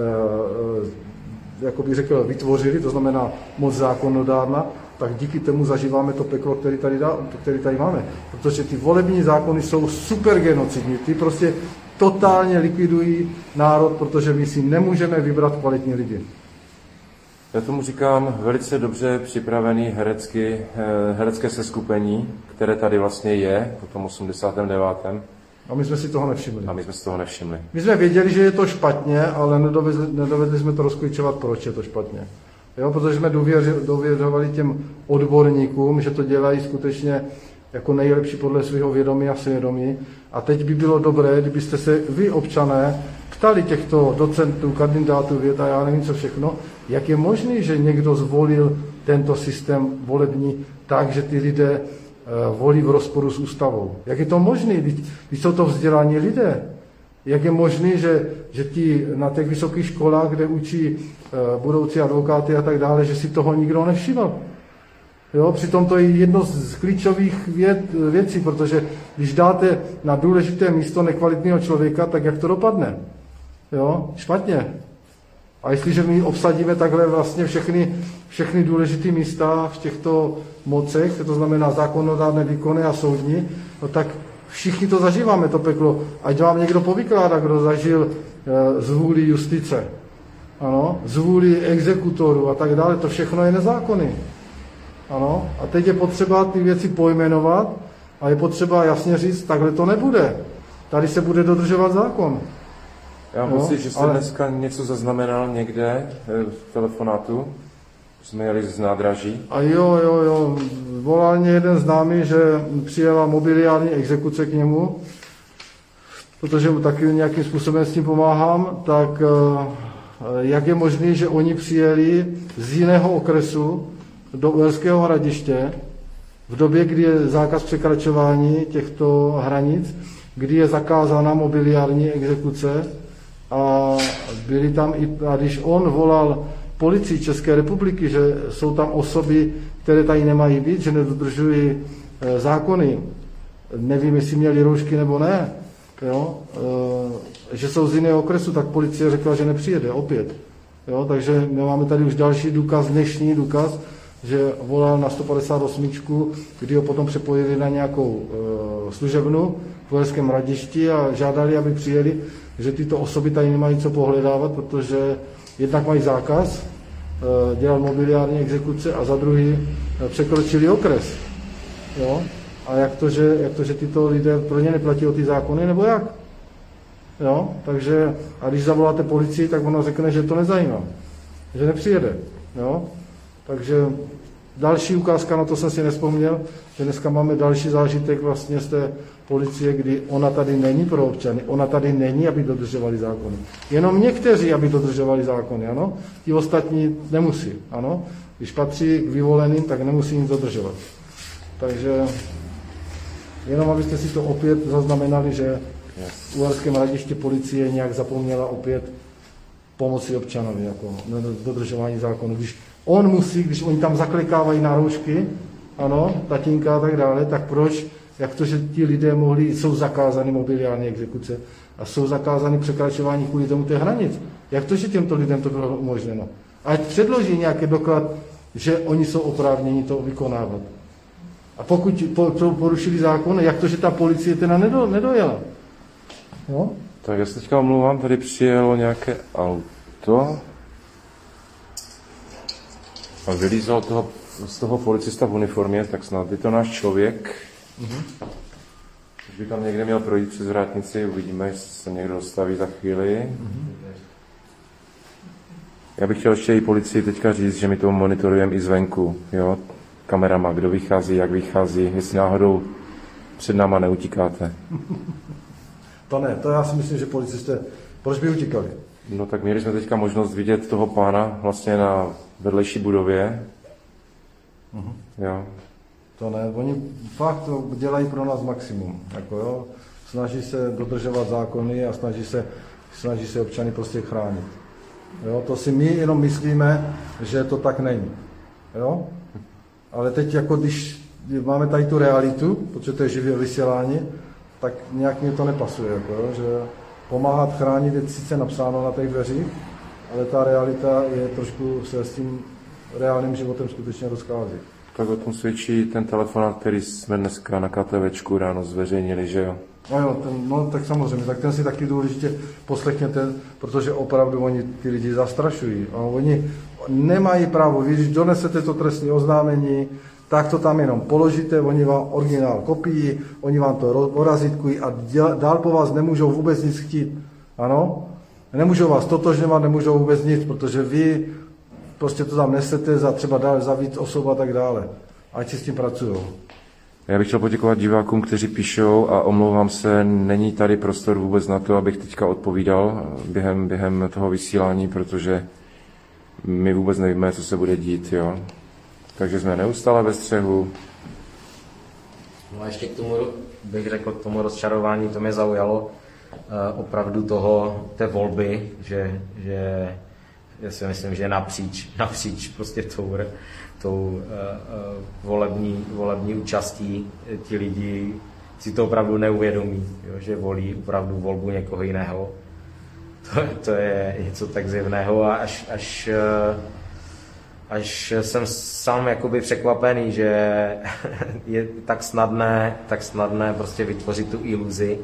eh, jako bych řekl, vytvořili, to znamená moc zákonodárna, tak díky tomu zažíváme to peklo, který tady, dá, který tady máme. Protože ty volební zákony jsou super genocidní. Ty prostě totálně likvidují národ, protože my si nemůžeme vybrat kvalitní lidi. Já tomu říkám velice dobře připravený herecky, herecké seskupení, které tady vlastně je po tom osmdesátém devátém. A my jsme si toho nevšimli. A my jsme si toho nevšimli. My jsme věděli, že je to špatně, ale nedovedli, nedovedli jsme to rozklíčovat, proč je to špatně. Jo, protože jsme důvěřovali těm odborníkům, že to dělají skutečně jako nejlepší podle svého vědomí a svědomí. A teď by bylo dobré, kdybyste se vy, občané, ptali těchto docentů, kandidátů věd a já nevím co všechno, jak je možné, že někdo zvolil tento systém volební tak, že ty lidé volí v rozporu s ústavou. Jak je to možné, když jsou to vzdělaní lidé? Jak je možné, že, že ti na těch vysokých školách, kde učí uh, budoucí advokáty a tak dále, že si toho nikdo nevšiml? Jo, přitom to je jedno z klíčových věd, věcí, protože když dáte na důležité místo nekvalitního člověka, tak jak to dopadne? Jo, špatně. A jestliže my obsadíme takhle vlastně všechny, všechny důležité místa v těchto mocech, to znamená zákonodárné, výkonné a soudní, no tak všichni to zažíváme, to peklo. Ať vám někdo povykládá, kdo zažil e, zvůli justice, ano, zvůli exekutorů a tak dále, to všechno je nezákonný. Ano, a teď je potřeba ty věci pojmenovat a je potřeba jasně říct, takhle to nebude. Tady se bude dodržovat zákon. Já mám pocit, že jste ale... dneska něco zaznamenal někde v telefonátu. Jsme jeli z nádraží. A jo, jo, jo. Volal mě jeden známý, že přijela mobiliární exekuce k němu, protože mu taky nějakým způsobem s tím pomáhám, tak jak je možné, že oni přijeli z jiného okresu do Uherského Hradiště v době, kdy je zákaz překračování těchto hranic, kdy je zakázána mobiliární exekuce a byli tam i, a když on volal policii České republiky, že jsou tam osoby, které tady nemají být, že nedodržují e, zákony, nevím, jestli měli roušky nebo ne, jo, e, že jsou z jiného okresu, tak policie řekla, že nepřijede opět. Jo, takže my máme tady už další důkaz, dnešní důkaz, že volal na sto padesát osm, kdy ho potom přepojili na nějakou e, služebnu v Uherském Hradišti a žádali, aby přijeli, že tyto osoby tady nemají co pohledávat, protože jednak mají zákaz e, dělat mobiliární exekuce a za druhý e, překročili okres. Jo? A jak to, že, jak to, že tyto lidé pro ně neplatí o ty zákony, nebo jak? Jo? Takže, a když zavoláte policii, tak ona řekne, že to nezajímá, že nepřijede. Jo? Takže další ukázka, na to jsem si nevzpomněl, že dneska máme další zážitek vlastně z té policie, kdy ona tady není pro občany, ona tady není, aby dodržovali zákony. Jenom někteří, aby dodržovali zákony, ano? Ti ostatní nemusí, ano? Když patří k vyvoleným, tak nemusí nic dodržovat. Takže jenom abyste si to opět zaznamenali, že v Uherském Hradišti policie nějak zapomněla opět pomoci občanovi, jako dodržování zákonu. Když on musí, když oni tam zaklikávají na roušky, ano, tatínka a tak dále, tak proč, jak to, že ti lidé mohli, jsou zakázány mobiliární exekuce a jsou zakázány překračování kvůli tomu těch hranic. Jak to, že těmto lidem to bylo umožněno? Ať předloží nějaký doklad, že oni jsou oprávněni to vykonávat. A pokud porušili zákon, jak to, že ta policie teda nedo, nedojela? No? Tak já se teďka omlouvám, tady přijelo nějaké auto a vylízal toho, z toho policista v uniformě, tak snad by to náš člověk. Mm-hmm. Už by tam někde měl projít přes vrátnici, uvidíme, jestli se někdo dostaví za chvíli. Mm-hmm. Já bych chtěl ještě i policii teďka říct, že my to monitorujeme i zvenku, jo, kamerama, kdo vychází, jak vychází, jestli náhodou před náma neutíkáte. To ne, to já si myslím, že policisté, proč by utíkali? No tak měli jsme teďka možnost vidět toho pána vlastně na vedlejší budově. Uh-huh. Jo. To ne, oni fakt to dělají pro nás maximum. Jako jo, snaží se dodržovat zákony a snaží se, snaží se občany prostě chránit. Jo, to si my jenom myslíme, že to tak není. Jo? Ale teď jako když máme tady tu realitu, protože to je živě vysílání, tak nějak mi to nepasuje. Jako jo? Že pomáhat chránit je sice napsáno na těch dveřích, ale ta realita je trošku se s tím reálným životem skutečně rozchází. Tak o tom svědčí ten telefonát, který jsme dneska na KTVčku ráno zveřejnili, že jo? No jo, ten, no tak samozřejmě, tak ten si taky důležitě poslechněte, protože opravdu oni ty lidi zastrašují. A oni nemají právo, vy když donesete to trestní oznámení, tak to tam jenom položíte, oni vám originál kopií, oni vám to orazítkují a děl, dál po vás nemůžou vůbec nic chtít. Ano? Nemůžou vás totožňovat, nemůžou vůbec nic, protože vy prostě to tam nesete za třeba dál za víc osob a tak dále. Ať si s tím pracují. Já bych chtěl poděkovat divákům, kteří píšou a omlouvám se, není tady prostor vůbec na to, abych teďka odpovídal během, během toho vysílání, protože my vůbec nevíme, co se bude dít, jo. Takže jsme neustále ve střehu. No a ještě k tomu bych řekl, k tomu rozčarování, to mě zaujalo uh, opravdu toho, té volby, že, že já si myslím, že napříč, napříč prostě tou, tou uh, uh, volební, volební účastí ti lidi si to opravdu neuvědomí, jo, že volí opravdu volbu někoho jiného. To, to je něco tak zjevného a až, až, uh, až jsem sám jakoby překvapený, že je tak snadné, tak snadné prostě vytvořit tu iluzi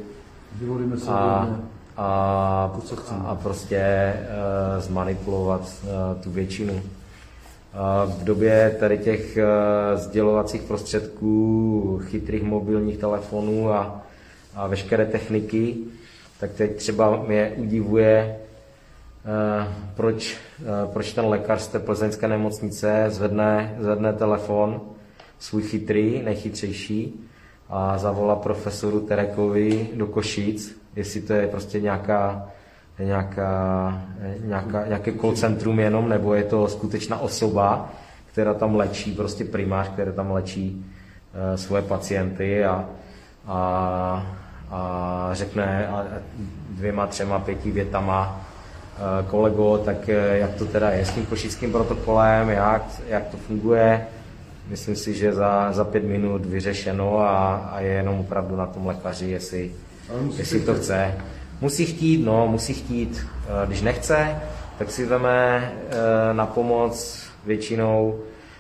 a, a, a prostě uh, zmanipulovat uh, tu většinu. Uh, v době tady těch uh, sdělovacích prostředků, chytrých mobilních telefonů a, a veškeré techniky, tak teď třeba mě udivuje, Uh, proč, uh, proč ten lékař z té plzeňské nemocnice zvedne, zvedne telefon, svůj chytrý, nejchytřejší, a zavolá profesoru Terekovi do Košic, jestli to je prostě nějaká, nějaká, nějaká, nějaké call centrum jenom, nebo je to skutečná osoba, která tam léčí, prostě primář, která tam léčí uh, svoje pacienty a, a, a řekne a dvěma, třema, pěti větama: kolego, tak jak to teda je s tím košickým protokolem, jak, jak to funguje. Myslím si, že za, za pět minut vyřešeno a, a je jenom opravdu na tom lékaři, jestli, jestli to chce. Musí chtít, no, musí chtít. Když nechce, tak si veme na pomoc většinou.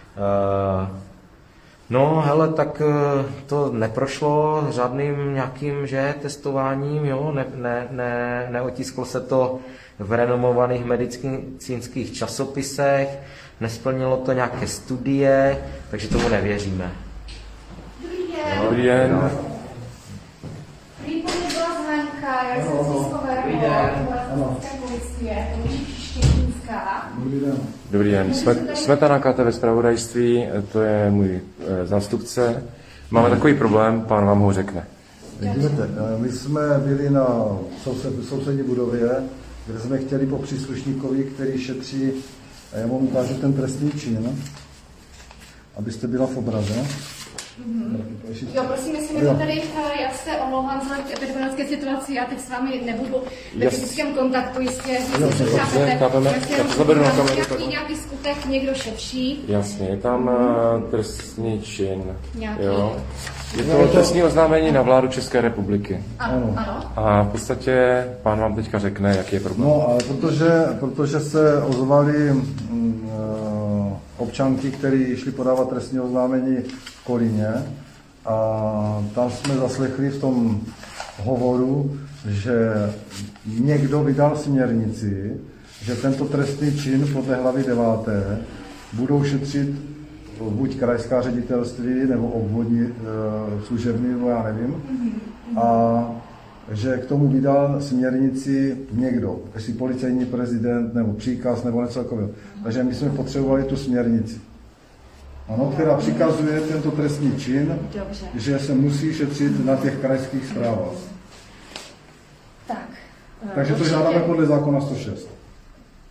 No, hele, tak to neprošlo žádným nějakým, že, testováním, jo, ne, ne, ne, neotisklo se to v renomovaných medicínských časopisech, nesplnilo to nějaké studie, takže tomu nevěříme. Dobrý den. Dobrý den. Dobrý den, byla Zhanka, já jsem z Tiskové Lesnické policie, Štětínská. Dobrý den. Dobrý den. Smetana K T V zpravodajství, to je můj e, zástupce. Máme takový problém, pán vám ho řekne. Vidíte, my jsme byli na soused, sousední budově, kde jsme chtěli po příslušníkovi, který šetří, a já vám ukážu ten trestný čin, abyste byla v obraze. Mm-hmm. Jo, prosím, jestli mi to tady, já se omlouvám za epidemiologické situaci, já teď s vámi nebudu ve fyzickém kontaktu, jistě, jestli to chápete, nějaký, nějaký skutek někdo šetří. Jasně, je tam uh, trestný čin. Nějaký. Jo. Je to trestní oznámení na vládu České republiky. Ano, ano. A v podstatě pán vám teďka řekne, jaký je problém. No, ale protože, protože se ozvali mm, občanky, které šli podávat trestní oznámení v Kolíně, a tam jsme zaslechli v tom hovoru, že někdo vydal směrnici, že tento trestný čin podle hlavy deváté budou šetřit buď krajská ředitelství nebo obvodní e, služební, nebo já nevím. A že k tomu vydal směrnici někdo, jestli policejní prezident nebo příkaz nebo něco takového. Takže my jsme potřebovali tu směrnici. Ano, která přikazuje tento trestný čin, Dobře. že se musí šetřit na těch krajských správách. Tak. Takže to žádáme podle zákona sto šest.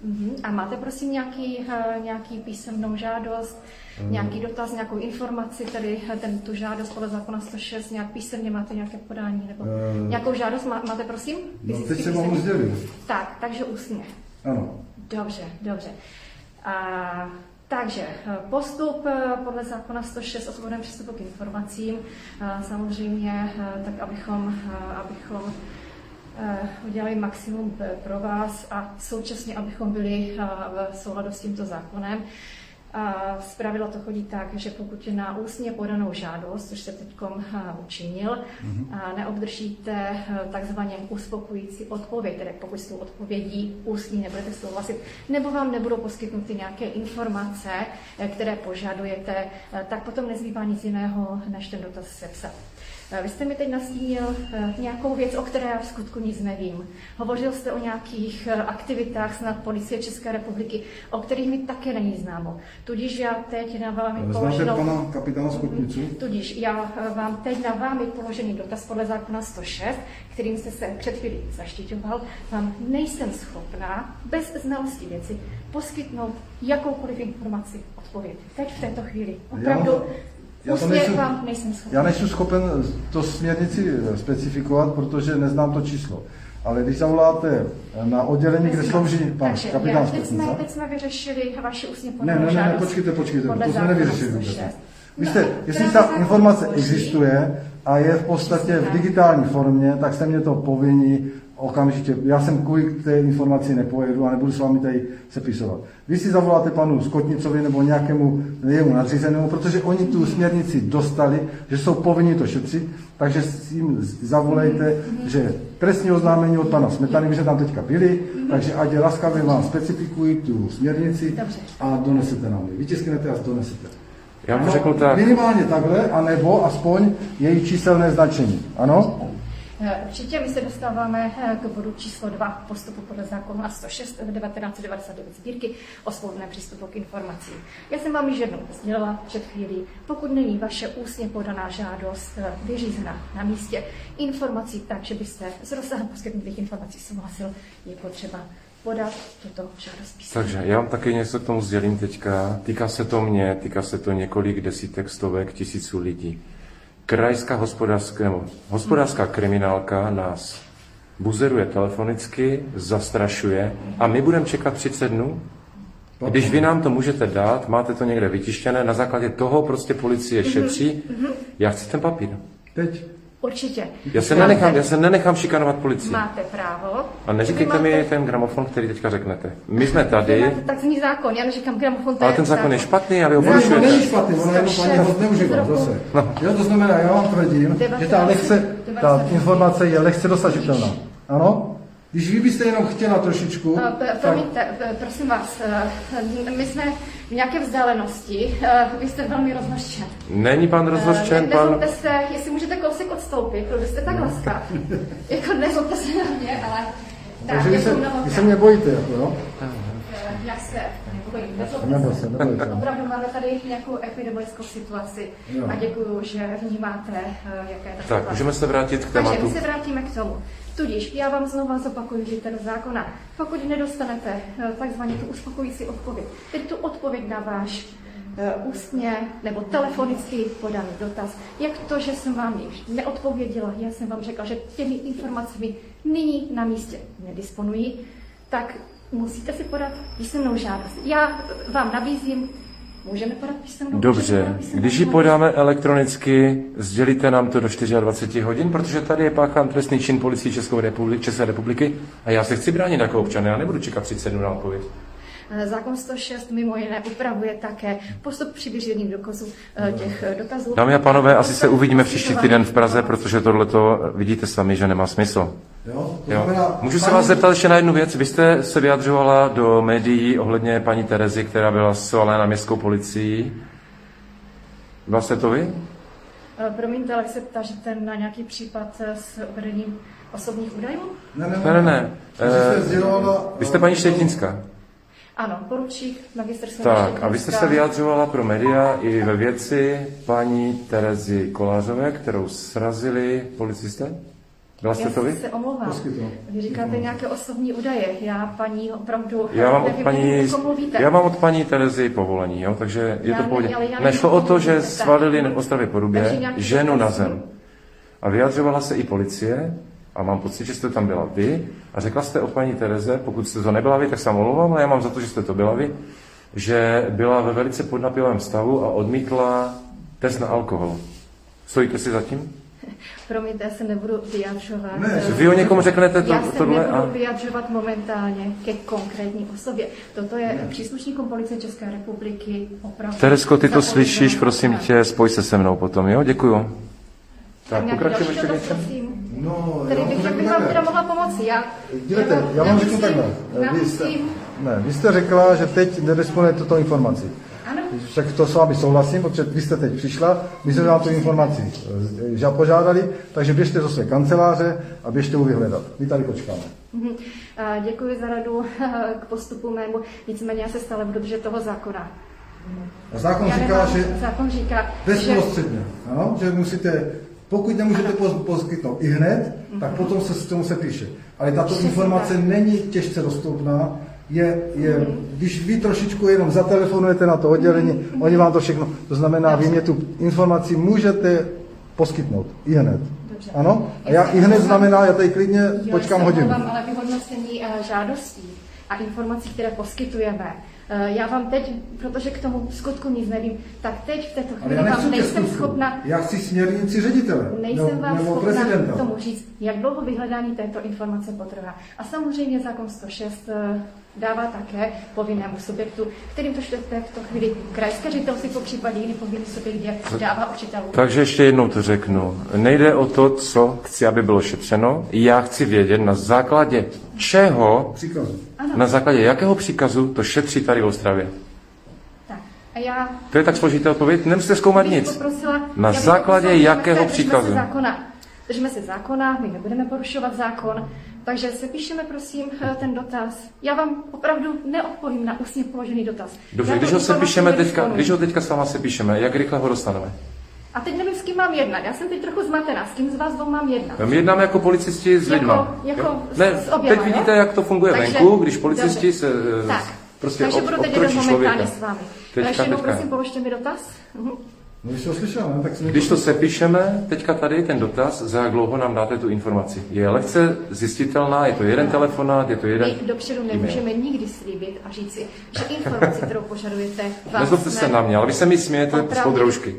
Uh-huh. A máte prosím nějaký, uh, nějaký písemnou žádost, uh-huh. nějaký dotaz, nějakou informaci, tedy ten, tu žádost podle zákona sto šest, nějak písemně máte nějaké podání, nebo uh, nějakou žádost má, máte prosím? No teď se vám sdělil. Tak, takže ústně. Ano. Dobře, dobře. A, takže postup podle zákona sto šest o svobodném přístupu k informacím, samozřejmě tak, abychom, abychom udělali maximum pro vás a současně, abychom byli v souladu s tímto zákonem. Z pravidla to chodí tak, že pokud je na ústně podanou žádost, což se teď učinil, mm-hmm. neobdržíte takzvaně uspokojící odpověď, tedy pokud s tou odpovědí ústní nebudete souhlasit, nebo vám nebudou poskytnuty nějaké informace, které požadujete, tak potom nezbývá nic jiného, než ten dotaz sepsat. Vy jste mi teď nastínil nějakou věc, o které já v skutku nic nevím. Hovořil jste o nějakých aktivitách snad Policie České republiky, o kterých mi také není známo. Tudíž já teď na vámi položenou... Znáte pana kapitána Skotnicu? Tudíž já vám teď na vámi položený dotaz podle zákona sto šest, kterým jste se před chvílí zaštiťoval, vám nejsem schopná bez znalosti věci poskytnout jakoukoliv informaci, odpověď. Teď v této chvíli. Opravdu... Já, to nejsem, já nejsem schopen to směrnici specifikovat, protože neznám to číslo. Ale když zavoláte na oddělení, kde slouží pan kapitán Skotnica... Teď jsme vyřešili vaši ústně podanou žádost. Ne, ne, ne, počkejte, počkejte, to jsme nevyřešili vůbec. Vy jste, jestli ta informace existuje a je v podstatě v digitální formě, tak jste mě to povinni okamžitě. Já jsem kvůli té informaci nepojedu a nebudu s vámi tady sepisovat. Vy si zavoláte panu Skotnicovi nebo nějakému jemu nadřízenému, protože oni tu směrnici dostali, že jsou povinni to šetřit, takže si jim zavolejte, že trestní oznámení od pana Smetany, my jsme tam teďka byli, takže ať je laskavě vám specifikují tu směrnici a donesete nám ji. Vytisknete a donesete. Já bych řekl tak. Minimálně takhle, anebo aspoň její číselné značení. Ano? Určitě my se dostáváme k bodu číslo dva postupu podle zákona sto šest devatenáct set devadesát devět sbírky o svobodném přístupu k informacím. Já jsem vám již jednou sdělila před chvílí, pokud není vaše ústně podaná žádost vyřízena na místě informací tak, že byste s rozsahem poskytnutých informací souhlasil, je potřeba podat tuto žádost písemně. Takže já vám taky něco k tomu sdělím teďka. Týká se to mě, týká se to několik desítek, stovek, tisíců lidí. Krajská hospodářská, hospodářská kriminálka nás buzeruje telefonicky, zastrašuje a my budeme čekat třicet dnů? Když vy nám to můžete dát, máte to někde vytištěné, na základě toho prostě policie šetří, já chci ten papír. Teď. Určitě. Já se, nenechám, já se nenechám šikanovat policii. Máte právo. A neříkejte máte... mi ten gramofon, který teďka řeknete. My jsme tady. Máte tak zní zákon, já neříkám gramofon. Ale ten zákon, zákon je špatný a vy ho porušujete. Ne, není špatný, ono jenom paní ho zneužívá zase. No. Jo, to znamená, já vám tvrdím, že ta, lehce, ta informace je lehce dosažitelná. Ano? Když vy byste jenom chtěla trošičku... Uh, promiňte, tak... prosím vás, uh, my jsme v nějaké vzdálenosti, uh, vy jste velmi rozhořčen. Není pan rozhořčen, uh, pan... Nezlobte se, jestli můžete kousek odstoupit, protože jste tak laskav. Jako nezlobte se na mě, ale... Takže vy se, vy se mě bojíte, jako jo? Uh, já se nebojím, nezlobte se. Neboj se. Opravdu máme tady nějakou epidemickou situaci jo. A děkuju, že vnímáte, uh, jaké je ta Tak, můžeme se vrátit k tématu. Takže my se vrátíme k tomu. Tudíž já vám znovu zopakuju, že ten zákona, pokud nedostanete takzvaně tu uspokojící odpověď, tedy tu odpověď na váš uh, ústně nebo telefonicky podaný dotaz, jak to, že jsem vám již neodpověděla, já jsem vám řekla, že těmi informacemi nyní na místě nedisponují, tak musíte si podat písemnou žádost. Já vám nabízím, můžeme podat písemnou. Dobře, když ji podáme elektronicky, sdělíte nám to do dvacet čtyři hodin, protože tady je páchán trestný čin Policie České republiky, České republiky a já se chci bránit jako občan, já nebudu čekat třicet dnů na odpověď. Zákon sto šest mimo jiné upravuje také postup při vyřízení dokazů těch dotazů. Dámy a pánové, asi se uvidíme příští týden v Praze, protože tohleto vidíte sami, že nemá smysl. Jo, jo. Můžu se vás zeptat ještě na jednu věc? Vy jste se vyjadřovala do médií ohledně paní Terezy, která byla svalena městskou policií. Byla jste to vy? Promiňte, ale vy se ptáte na nějaký případ s uvedením osobních údajů? Ne, ne, ne. ne, ne. E, vy jste paní Štětínská. Ano, poručík magisterstva. Tak, a vy jste se vyjadřovala pro média i ve věci paní Terezy Kolářové, kterou srazili policisté? Byla jste to vy? Já se omlouvám. Vy říkáte nějaké osobní údaje. Já paní opravdu já mám, od nevím, paní, já mám od paní Terezy povolení, jo, takže je já to pohodě. Nešlo o to, že svalili v Ostravě Porubě ženu na zem. A vyjadřovala se i policie a mám pocit, že jste tam byla vy a řekla jste o paní Tereze, pokud jste to nebyla vy, tak se omlouvám, ale já mám za to, že jste to byla vy, že byla ve velice podnapilém stavu a odmítla test na alkohol. Stojíte si za tím? Promiňte, já se nebudu vyjadřovat. Ne, vy o někomu řeknete to, já se tohle nebudu a... vyjadřovat momentálně ke konkrétní osobě. Toto je ne. příslušníkům Policie České republiky opravdu. Teresko, ty to slyšíš, prosím tě, spoj se se mnou potom, jo? Děkuju. Tak, pokračujeme ještě něčem. No, Tady bych, bych vám teda mohla pomoci. Já, Dělejte, já vám řeknu takhle. Vy jste, ne, vy jste řekla, že teď nedisponujete tuto informaci. Ano. Však to s vámi souhlasím, protože vy jste teď přišla, my jsme vám tu informaci požádali, takže běžte do své kanceláře a běžte ho vyhledat. My tady počkáme. Uh-huh. Děkuji za radu k postupu mému, nicméně já se stále budu držet toho zákona. A zákon já říká, nemám, že zákon říká, bezprostředně, že... Ano, že musíte, pokud nemůžete poskytnout i hned, uh-huh. tak potom se s tomu se píše. Ale tato Přesně informace tak. není těžce dostupná. Je, je, mm. Když vy trošičku jenom zatelefonujete na to oddělení, mm. oni vám to všechno, to znamená, vy mě tu informaci můžete poskytnout i hned. Dobře. Ano? A já i hned znamená, já tady klidně jo, počkám hodinu. Já ale vyhodnocení uh, žádostí a informací, které poskytujeme. Uh, já vám teď, protože k tomu skutku nic nevím, tak teď v této chvíli vám nejsem schopna... Já chci směrnici ředitele. Nejsem no, vám schopna prezidenta. tomu říct, jak dlouho vyhledání této informace potrvá. A samozřejmě zákon sto šest uh, dává také povinnému subjektu, kterým to šlete v tu chvíli krajské ředitelství, po případě jiný povinný subjekt, kde dává učitelů. Takže ještě jednou to řeknu. Nejde o to, co chci, aby bylo šetřeno. Já chci vědět, na základě čeho, příkazu. na základě jakého příkazu to šetří tady v Ostravě. Tak. A já... To je tak složité odpověď, nemusíte zkoumat nic. Poprosila, na základě jakého příkazu? Držíme se zákona. Držíme se zákona, my nebudeme porušovat zákon. Takže se píšeme, prosím, ten dotaz. Já vám opravdu neodpovím na ústně položený dotaz. Dobře, když ho se píšeme teďka, když ho teďka s váma se píšeme, jak rychle ho dostaneme? A teď nevím, s kým mám jednat. Já jsem teď trochu zmatená. S kým z vás dvou mám jednat? My jednáme jako policisti s lidma. Jako, jako ne, s oběma, teď vidíte, jo? jak to funguje takže, venku, když policisti dobře. se tak. prostě Takže ob, budu teď jeden momentálně s vámi. Teďka, ještě jednou, teďka. prosím, položte mi dotaz. Uh-huh. No, když to slyšel, ne? Tak když to sepíšeme, teďka tady ten dotaz, za jak dlouho nám dáte tu informaci. Je lehce zjistitelná, je to jeden telefonát, je to jeden My dopředu nemůžeme e-mail. nikdy slíbit a říci, že informaci, kterou požadujete, vám nezlobte se na mě, ale vy se mi smějete spod roušky.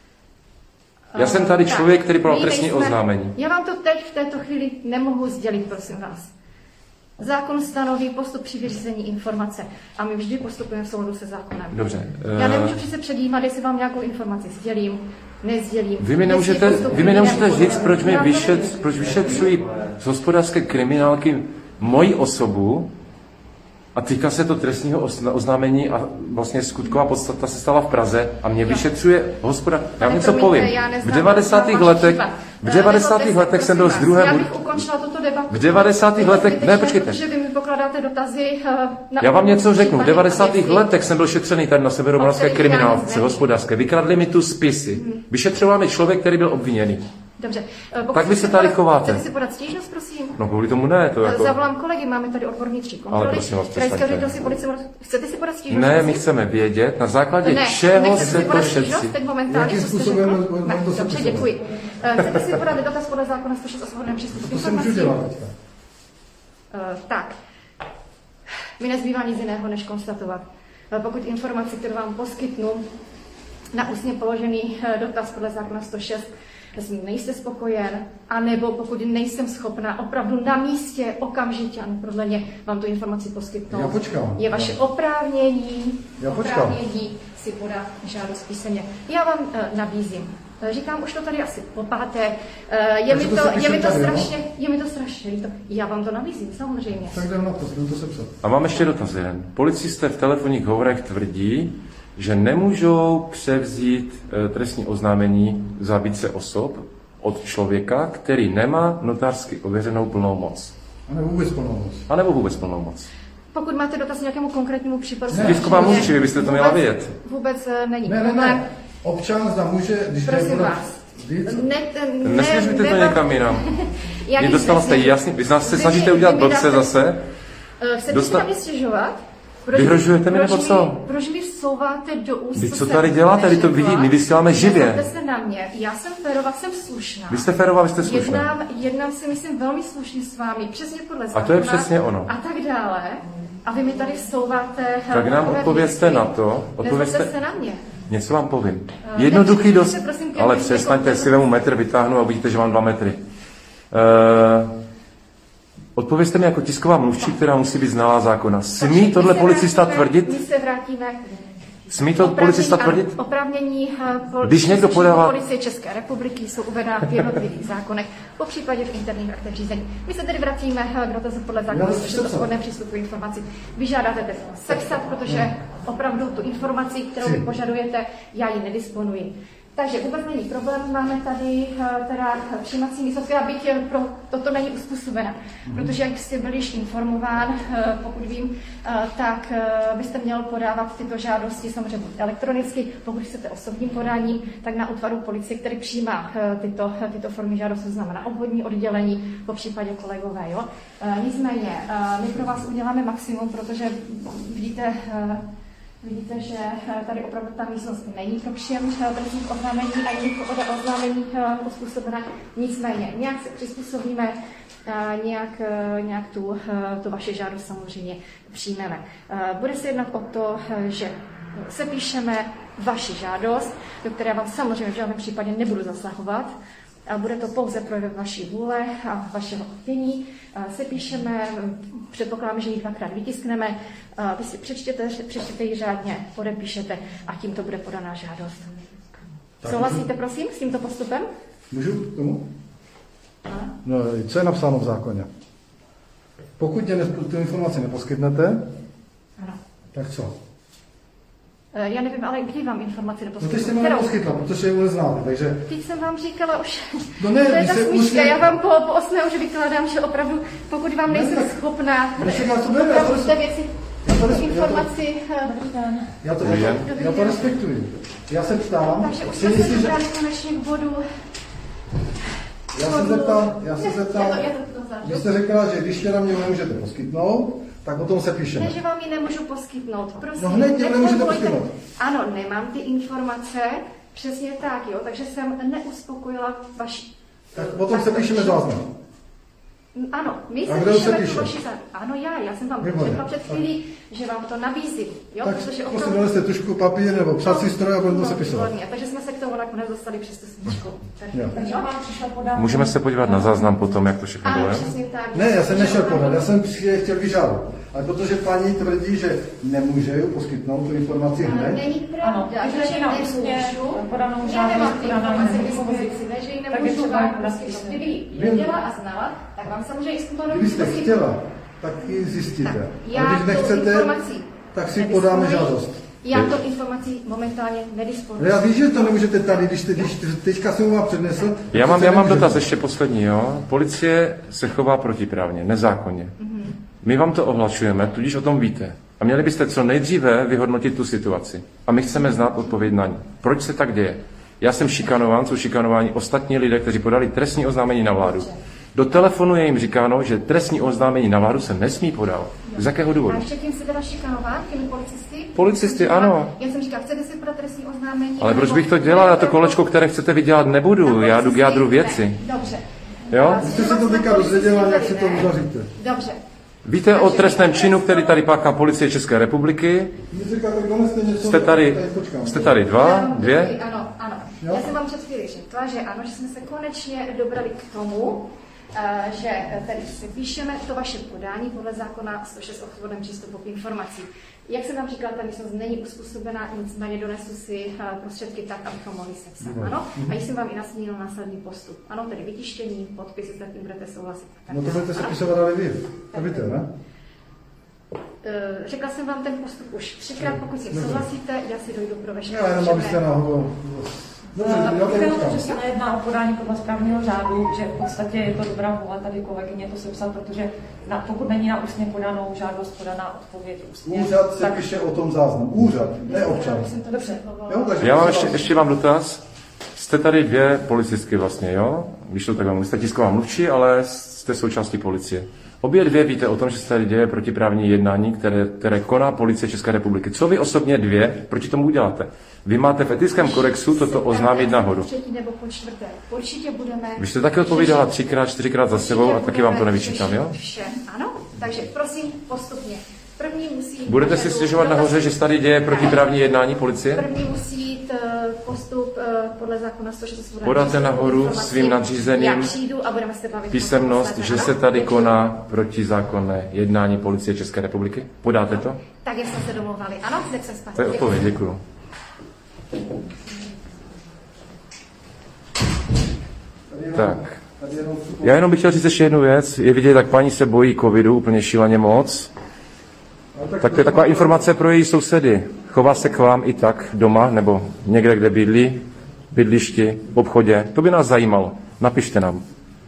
Já jsem tady uh, člověk, který podal tak, trestní oznámení. Já vám to teď v této chvíli nemohu sdělit, prosím vás. Zákon stanoví postup při vyřízení informace a my vždy postupujeme v souladu se zákonem. Dobře. Uh... Já nemůžu přece předjímat, jestli vám nějakou informaci sdělím, nezdělím. Vy mi nemůžete, vy mi nemůžete říct, proč, mi vyšet, proč vyšetřují z hospodářské kriminálky moji osobu a týká se to trestního oznámení a vlastně skutková podstata se stala v Praze a mě vyšetřuje hospodář. Já vám něco povím. V devadesátých letech, v devadesátých letech jsem byl z druhé... Já bych ukončila tuto debatu. V devadesátých letech... Ne, počkejte. Protože vy mi pokládáte dotazy na... Já vám něco řeknu. V devadesátých letech jsem byl šetřený tady na severomoravské kriminálce hospodářské. Vykradli mi tu spisy. Vyšetřoval mi člověk, který byl obviněný. Dobře. Tak vy se tady chováte. Chcete si podat stížnost, prosím? No kvůli tomu ne, to jako... Zavolám kolegy, máme tady odbor vnitřní kontroly. Ale prosím vás, přestaňte. Chcete si podat stížnost? Ne, my chceme vědět, na základě ne, čeho se to šetří. Teď momentálně, jakým způsobem ne, dobře, děkuji. Chcete si podat dotaz podle zákona sto šest o svobodném přístupu k informacím? To se můžu dělat teďka. Tak. Mi nezbývá nic jiného, než konstatovat. Pokud informaci, kterou vám poskytnu na ústně položený dotaz podle zákona sto šest, s ním nejste spokojen, anebo pokud nejsem schopna opravdu na místě, okamžitě a neprodleně vám tu informaci poskytnout. Já počkám. Je vaše oprávnění, Já počkám. oprávnění si podat žádost písemně. Já vám uh, nabízím. Říkám už to tady asi po páté. Je mi to, je mi to strašně, je mi to strašně líto. Já vám to nabízím, samozřejmě. Tak jdem na to, jdem to sepsat. A mám ještě dotaz jeden. Policisté v telefonních hovorech tvrdí, že nemůžou převzít e, trestní oznámení za více osob od člověka, který nemá notářsky ověřenou plnou moc. A nebo vůbec plnou moc. A nebo vůbec plnou moc. Pokud máte dotaz nějakému konkrétnímu případu... Tisková mluvčí, vy byste to měla vědět. Vůbec není ne, ne, ne. Občan zda může, když prosím nebude... vás. Ne, ne, Nesměřujte to ne, někam jinam. Já Vy dostala jste jasně, vy nás se snažíte udělat blbce zase. Chcete Dosta... si tam stěžovat? Proč, Vyhrožujete mi proč nebo co? Mi, proč mi vsouváte do úst? Vy co tady děláte? Vy to vidí, my vysíláme živě. Nezlobte se na mě, já jsem férová, jsem slušná. Vy jste férová, vy jste slušná. Jednám, jednám si, myslím, velmi slušně s vámi, přesně podle zákona. A to je přesně ono. A tak dále. A vy mi tady vsouváte... Tak nám odpovězte na to. Odpovězte se na mě. Něco vám povím. Jednoduchý dost... prosím, Ale přestaňte, si vemu metr, vytáhnu a uvidíte, že mám dva metry. Uh, odpovězte mi jako tisková mluvčí, která musí být znalá zákona. Smí tohle policista tvrdit? My se vrátíme... Smí to policista tvrdit? Oprávnění pol- Když někdo podává... policie České republiky jsou uvedena v jednotlivých zákonech, po případě v interních aktech řízení. My se tedy vracíme k dotazu podle zákona o svobodném přístupu k informaci. Vyžádáte teď sepsat, protože opravdu tu informaci, kterou vy požadujete, já ji nedisponuji. Takže vůbec není problém, máme tady teda přijímací místo, která byť pro toto není uspůsobena. Protože jak jste byli již informován, pokud vím, tak byste měl podávat tyto žádosti samozřejmě elektronicky, pokud chcete osobním podáním, tak na útvaru policie, který přijímá tyto, tyto formy žádosti, to znamená obvodní oddělení, po případě kolegové. Jo? Nicméně, my pro vás uděláme maximum, protože vidíte, Vidíte, že tady opravdu ta místnost není pro příjem trestních oznámení a jiných oznámení uspůsobena. Nicméně, nějak se přizpůsobíme, nějak, nějak tu, tu vaši žádost samozřejmě přijmeme. Bude se jednat o to, že sepíšeme vaši žádost, do které vám samozřejmě v žádném případě nebudu zasahovat. A bude to pouze projev vaší vůle a vašeho chtění. Sepíšeme, předpokládám, že ji dvakrát vytiskneme, vy si přečtěte, přečtěte ji řádně, podepíšete a tím to bude podaná žádost. Tak, souhlasíte, prosím, s tímto postupem? Můžu k tomu? No, co je napsáno v zákoně? Pokud mě tu informaci neposkytnete, ano. Tak co? Já nevím, ale kdy vám informaci neposkytla? No teď jste mi neposkytla, protože ji neznáte, takže... Teď jsem vám říkala už... No ne, to je ta smíška, už... já vám po, po osmé už vykládám, že opravdu, pokud vám nejsem ne, schopná... Opravdu té věci, informaci... Já to, já, to, já to respektuji. Já se ptám... Takže už jsme se dobrali konečně k bodu... Já se zeptám, já se zeptám... Vy jste řekla, že když teda mě nemůžete poskytnout, tak o tom se píšeme. Ne, že vám ji nemůžu poskytnout, prosím. No hned mě nemůžete poskytnout. Ano, nemám ty informace, přesně tak, jo, takže jsem neuspokojila vaši... Tak o tom se píšeme záznam. Ano, my se píšeme tu vaši záznam. Ano, já, já jsem vám řekla před chvílí, že vám to nabízím, jo, tak protože opravdu... Tak prostě dali jste tušku, papír nebo psací stroj a budeme to sepisovat. Takže jsme se k tomu nakonec dostali přes tu smíčku. Můžeme se podívat na záznam potom, jak to všechno bylo? Ne, já jsem nešel podat, já jsem chtěl vyžádat. Ale protože paní tvrdí, že nemůže poskytnout tu informaci hned. Není pravda, že nemůžu. Já nemám ty informace k dispozici, ne, že ji nemůžu vám poskytnout. Kdyby ji věděla a znala, tak vám samozřejmě i způsobem kdybyste chtěla, tak ji zjistíte. Já když nechcete, tak si podáme žádost. Já to informací momentálně nedisponuji. Já víš, že to nemůžete tady, když, te, když teďka jsem vám přednesl. Já mám, já mám dotaz ještě poslední, jo. Policie se chová protiprávně, nezákonně. Mm-hmm. My vám to ohlašujeme, tudíž o tom víte. A měli byste co nejdříve vyhodnotit tu situaci. A my chceme znát odpověď na ní. Proč se tak děje? Já jsem šikanován, jsou šikanováni ostatní lidé, kteří podali trestní oznámení na vládu. Do telefonu je jim říkáno, že trestní oznámení na vládu se nesmí podávat. Z jakého důvodu? A ještě tím se teda šikanován, těmi policisty? Policisty, ano. Já jsem říkala, chcete si podat trestní oznámení? Ale proč bych to dělal? Já to kolečko, které chcete vydělat, nebudu. Já jdu k jádru věci. Dobře. Jo? Jste se to teďka dozvěděla, jak si to uvaříte. Dobře. Víte o trestném činu, který tady páchá policie České republiky? Jste tady, jste tady dva, dvě? Ano, ano. Já jsem vám před chvíli řekla, že ano, že jsme se konečně dobrali k tomu, že tady si píšeme to vaše podání podle zákona sto šest o svobodném přístupu k informacím. Jak jsem vám říkala, ta místnost není uspůsobená, nicméně donesu si prostředky tak, abychom mohli sepsat. Ano? A jsem vám i nasnil následný postup. Ano, tedy vytištění, podpis, s tím budete souhlasit. No to budete sepisovat ale vy. To víte, ne? Řekla jsem vám ten postup už třikrát, pokud si souhlasíte, já si dojdu pro veškeré. Já jenom abyste náhodou... Že se nejedná o podání podle správního řádu, že v podstatě je to dobrá vůle tady kolegyně to sepsat, protože na, pokud není na ústně podanou žádost, podaná odpověď ústně. Úřad se tak... píše o tom záznam. Úřad, ne občan. Dobře. Já mám ještě, ještě mám dotaz. jste tady dvě policistky vlastně, jo? Když to takhle, jste tisková mluvčí, ale jste součástí policie. Obě dvě víte o tom, že se tady děje protiprávní jednání, které, které koná policie České republiky. Co vy osobně dvě proti tomu uděláte? Vy máte v etickém kodexu toto oznámit nahoru. Třetí nebo po čtvrté. Určitě budeme... Vy jste taky odpovídala třikrát, čtyřikrát za sebou a taky vám to nevyčítám, jo? Vše, ano. Takže prosím postupně. První musí... Budete si stěžovat nahoře, že se tady děje protiprávní jednání policie? První musí jít postup podle zákona sto šest. Podáte nahoru svým nadřízeným písemnost, že se tady koná protizákonné jednání policie České republiky? Podáte to? Tak, jak jsme se domluvali. Ano, tak se spát. To je odpověď, děkuju. Tak. Já jenom bych chtěl říct ještě jednu věc. Je vidět, tak paní se bojí covidu úplně šíleně moc. Tak to je taková informace pro její sousedy. Chová se k vám i tak doma, nebo někde, kde bydlí, bydlišti, v obchodě. To by nás zajímalo. Napište nám.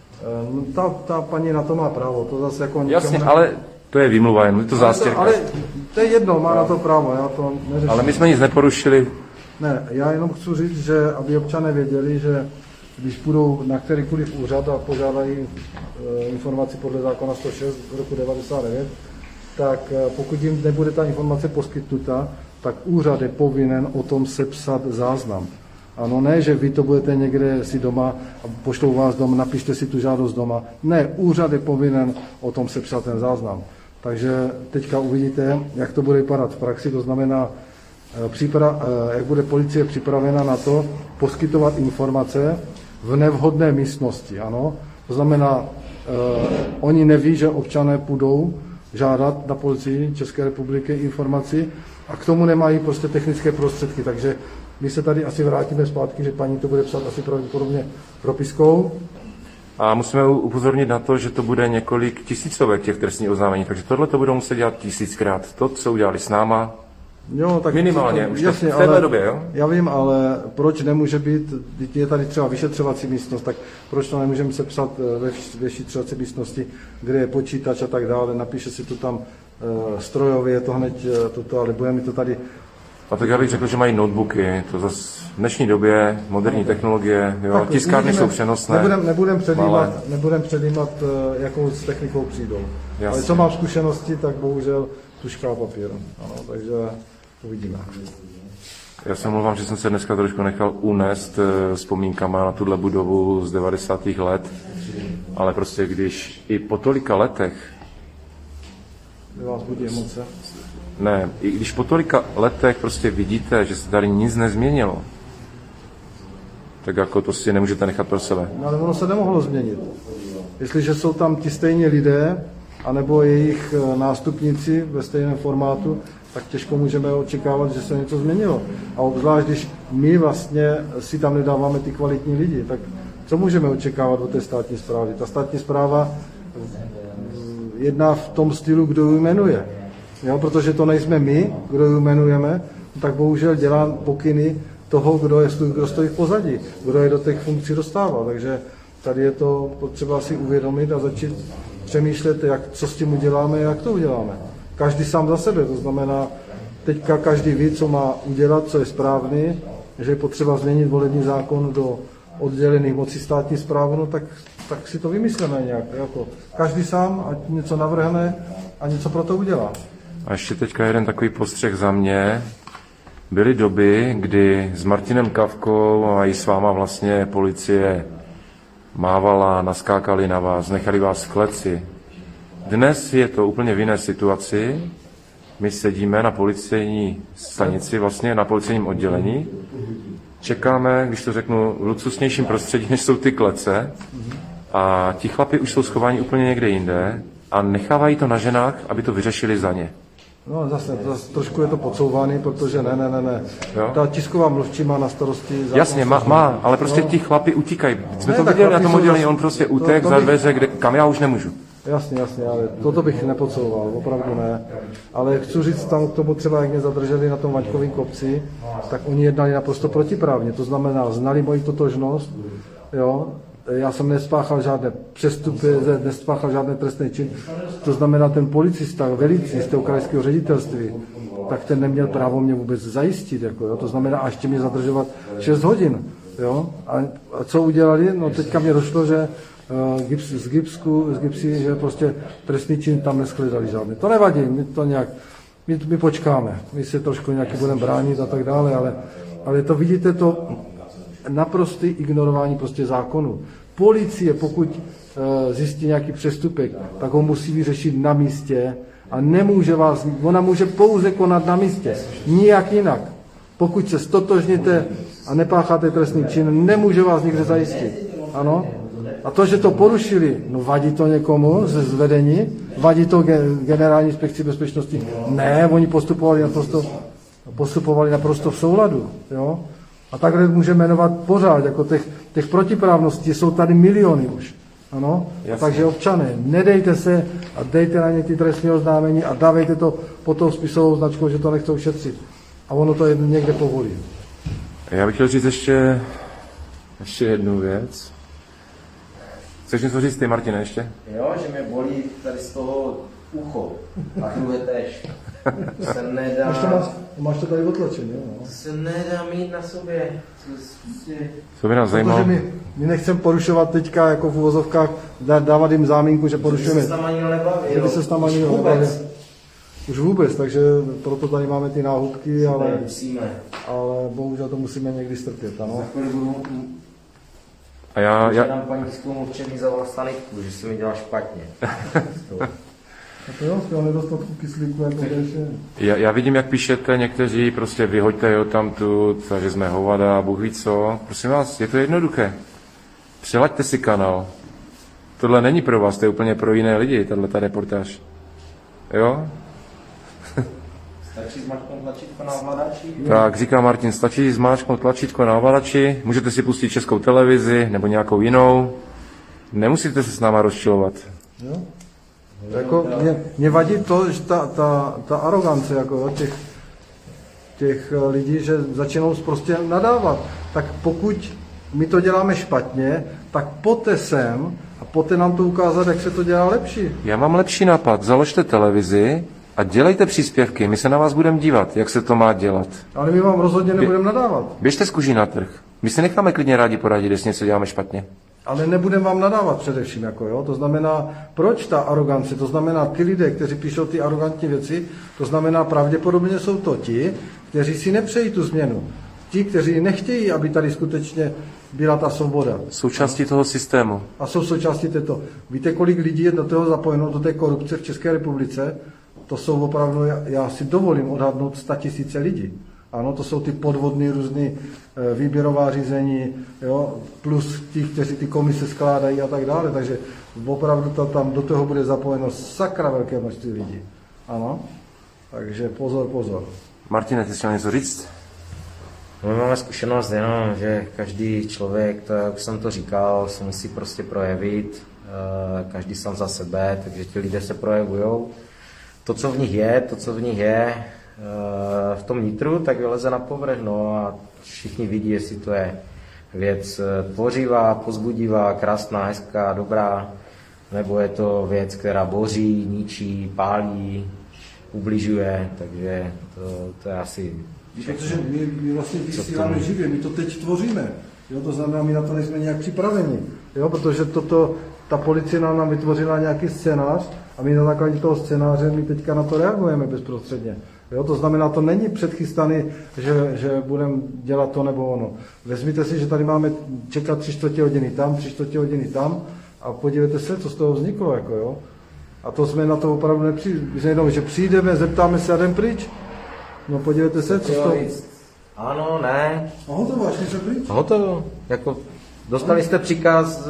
Ta, ta paní na to má právo. To zase jako jasně, ne... ale to je výmluva, jen to zástěrka. Ale to je jedno, má na to právo. Já to neřeším. Ale my jsme nic neporušili. Ne, já jenom chci říct, že aby občané věděli, že když půjdou na kterýkoliv úřad a požádají e, informaci podle zákona sto šest z roku devadesát devět, tak e, pokud jim nebude ta informace poskytnuta, tak úřad je povinen o tom sepsat záznam. Ano, ne, že vy to budete někde si doma a pošlou vás doma, napište si tu žádost doma. Ne, úřad je povinen o tom sepsat ten záznam. Takže teďka uvidíte, jak to bude vypadat v praxi, to znamená, Připra- jak bude policie připravena na to poskytovat informace v nevhodné místnosti. Ano? To znamená, eh, oni neví, že občané půjdou žádat na policii České republiky informaci a k tomu nemají prostě technické prostředky. Takže my se tady asi vrátíme zpátky, že paní to bude psát asi pravděpodobně propiskou. A musíme upozornit na to, že to bude několik tisícovek těch trestních oznámení, takže tohle to budou muset dělat tisíckrát. To, co udělali s náma, jo, tak minimálně, už jasně, v této ale, době, jo? Já vím, ale proč nemůže být, je tady třeba vyšetřovací místnost, tak proč to nemůžeme sepsat ve vyšetřovací místnosti, kde je počítač a tak dále, napíše si to tam uh, strojově, je to hned toto, ale bude mi to tady... A tak já bych řekl, že mají notebooky, to zase v dnešní době, moderní technologie, jo, tiskárny jsou přenosné. Nebudem, nebudem předjímat, nebudem předjímat, jakou s technikou přijdou. Jasně. Ale co mám zkušenosti, tak bohužel tuška a papír. Ano, takže uvidíme. Já se mluvám, že jsem se dneska trošku nechal unést vzpomínkama na tuhle budovu z devadesátých let, ale prostě když i po tolika letech... Vy vás budí emoce? Ne, i když po tolika letech prostě vidíte, že se tady nic nezměnilo, tak jako to si nemůžete nechat pro sebe. No, ale ono se nemohlo změnit. Jestliže jsou tam ti stejní lidé, anebo jejich nástupníci ve stejném formátu, tak těžko můžeme očekávat, že se něco změnilo. A obzvlášť, když my vlastně si tam nedáváme ty kvalitní lidi, tak co můžeme očekávat od té státní správy? Ta státní správa jedná v tom stylu, kdo ji jmenuje. Jo, protože to nejsme my, kdo ji jmenujeme, tak bohužel dělá pokyny toho, kdo, je, kdo stojí v pozadí, kdo je do těch funkcí dostává. Takže tady je to potřeba si uvědomit a začít přemýšlet, jak, co s tím uděláme, jak to uděláme. Každý sám za sebe, to znamená, teďka každý ví, co má udělat, co je správný, že je potřeba změnit volební zákon do oddělených mocí státní správy, no tak, tak si to vymyslíme nějak. Jako každý sám, ať něco navrhne a něco pro to udělá. A ještě teďka jeden takový postřeh za mě. Byly doby, kdy s Martinem Kavkou a i s váma vlastně policie mávala, naskákali na vás, nechali vás v kleci. Dnes je to úplně v jiné situaci. My sedíme na policejní stanici, vlastně na policejním oddělení. Čekáme, když to řeknu, v luxusnějším prostředí, než jsou ty klece. A ti chlapi už jsou schováni úplně někde jinde a nechávají to na ženách, aby to vyřešili za ně. No zase, zase trošku je to podsouvaný, protože ne, ne, ne, ne. Jo? Ta tisková mluvčí má na starosti... Jasně, má, má, ale prostě no. Ti chlapi utíkají. Jsme ne, to viděli na tom oddělení, on prostě utek za dveře, kde, kam já už nemůžu. Jasně, jasně, ale toto bych nepodsouval, opravdu ne. Ale chci říct tam k tomu třeba, jak mě zadrželi na tom Vaňkovém kopci, tak oni jednali naprosto protiprávně. To znamená, znali moji totožnost, jo. Já jsem nespáchal žádné přestupy, nespáchal žádné trestné čin. To znamená, ten policista, velicí z toho krajského ředitelství, tak ten neměl právo mě vůbec zajistit. Jako, jo. To znamená, a ještě mě zadržovat šest hodin. Jo? A, a co udělali? No teďka mě došlo, že uh, gips, z Gipsku, z Gipsy, že prostě trestný čin tam neshledali žádný. To nevadí, my to nějak, my, my počkáme, my se trošku nějaký budeme bránit a tak dále, ale, ale to vidíte, to naprosté ignorování prostě zákonu. Policie, pokud uh, zjistí nějaký přestupek, tak ho musí vyřešit na místě a nemůže vás, ona může pouze konat na místě, nijak jinak. Pokud se stotožníte a nepácháte trestný čin, nemůže vás nikde zajistit. Ano? A to, že to porušili, no vadí to někomu ze zvedení, vadí to generální inspekci bezpečnosti. Ne, oni postupovali naprosto, postupovali naprosto v souladu. Jo? A takhle můžeme jmenovat pořád, jako těch, těch protiprávností jsou tady miliony už. Ano? Takže občané, nedejte se a dejte na ně ty trestní oznámení a dávejte to pod tou spisovou značkou, že to nechcou šetřit. A ono to někde povolí. Já bych chtěl říct ještě, ještě jednu věc. Chceš něco říct ty, Martine, ještě? Jo, že mě bolí tady z toho ucho. A chůle tež. To se nedá... Máš to, máš, máš to tady otlačený, jo? To se nedá mít na sobě. Co by nás zajímalo? Protože my, my nechceme porušovat teďka jako v uvozovkách, dávat jim zámínku, že porušujeme. Že by se s náma nikdo nebavil. Že by se s náma nikdo nebavil. Už vůbec, takže proto tady máme ty náhubky, ale, ale bohužel to musíme někdy strpět, ano. A já... já... Nám paní tiskovou mluvčení zavolal sanitku, že se mi dělá špatně. A to jo, jste nedostatku kyslíku, jako ještě. Já, já vidím, jak píšete někteří, prostě vyhoďte ho tamtud, takže jsme hovada, Bůh ví co. Prosím vás, je to jednoduché. Přelaďte si kanál. Tohle není pro vás, to je úplně pro jiné lidi, tato reportáž. Jo? Stačí zmáčknout tlačítko na ovladači? Tak, říká Martin, stačí zmáčknout tlačítko na ovladači, můžete si pustit Českou televizi nebo nějakou jinou. Nemusíte se s náma rozčilovat. Jo? Jako, mě, mě vadí to, že ta, ta, ta arogance jako těch, těch lidí, že začínou prostě nadávat. Tak pokud my to děláme špatně, tak pojďte sem a pojďte nám to ukázat, jak se to dělá lepší. Já mám lepší nápad, založte televizi a dělejte příspěvky, my se na vás budeme dívat, jak se to má dělat. Ale my vám rozhodně nebudeme nadávat. Běžte z kůží na trh. My si necháme klidně rádi poradit, jestli něco děláme špatně. Ale nebudeme vám nadávat především, jako jo. To znamená, proč ta arogance? To znamená, ty lidé, kteří píšou ty arrogantní věci, to znamená, pravděpodobně jsou to ti, kteří si nepřejí tu změnu. Ti, kteří nechtějí, aby tady skutečně byla ta svoboda. Součástí toho systému. A jsou součástí této. Víte, kolik lidí je do toho zapojeno, do té korupce v České republice? To jsou opravdu, já, já si dovolím odhadnout statisíce lidí. Ano, to jsou ty podvodné různé výběrová řízení, jo, plus ti, kteří ty komise skládají a tak dále. Takže opravdu to, tam do toho bude zapojeno sakra velké množství lidí. Ano, takže pozor, pozor. Martine, ty jsi chtěl něco říct? My máme zkušenost jenom, že každý člověk, to, jak jsem to říkal, se musí prostě projevit, každý sám za sebe, takže ti lidé se projevujou. To, co v nich je, to, co v nich je v tom nitru, tak vyleze na povrch, no a všichni vidí, jestli to je věc tvořivá, pozbudivá, krásná, hezká, dobrá, nebo je to věc, která boří, ničí, pálí, ubližuje, takže to, to je asi... Protože my, my vlastně vysíláme živě, my to teď tvoříme, jo, to znamená, my na to nejsme nějak připraveni, jo, protože toto, ta policie nám, nám vytvořila nějaký scénář a my na základě toho scénáře my teďka na to reagujeme bezprostředně. Jo, to znamená, to není předchystaný, že, že budeme dělat to nebo ono. Vezměte si, že tady máme čekat tři čtvrtě hodiny tam, tři čtvrtě hodiny tam a podívejte se, co z toho vzniklo. Jako, jo. A to jsme na to opravdu nepřijdeme, jenom, že přijdeme, zeptáme se a jdem pryč. No podívejte se, co z toho... Ano, ne. A hotovo, až se pryč. Hotovo. Jako, dostali jste příkaz,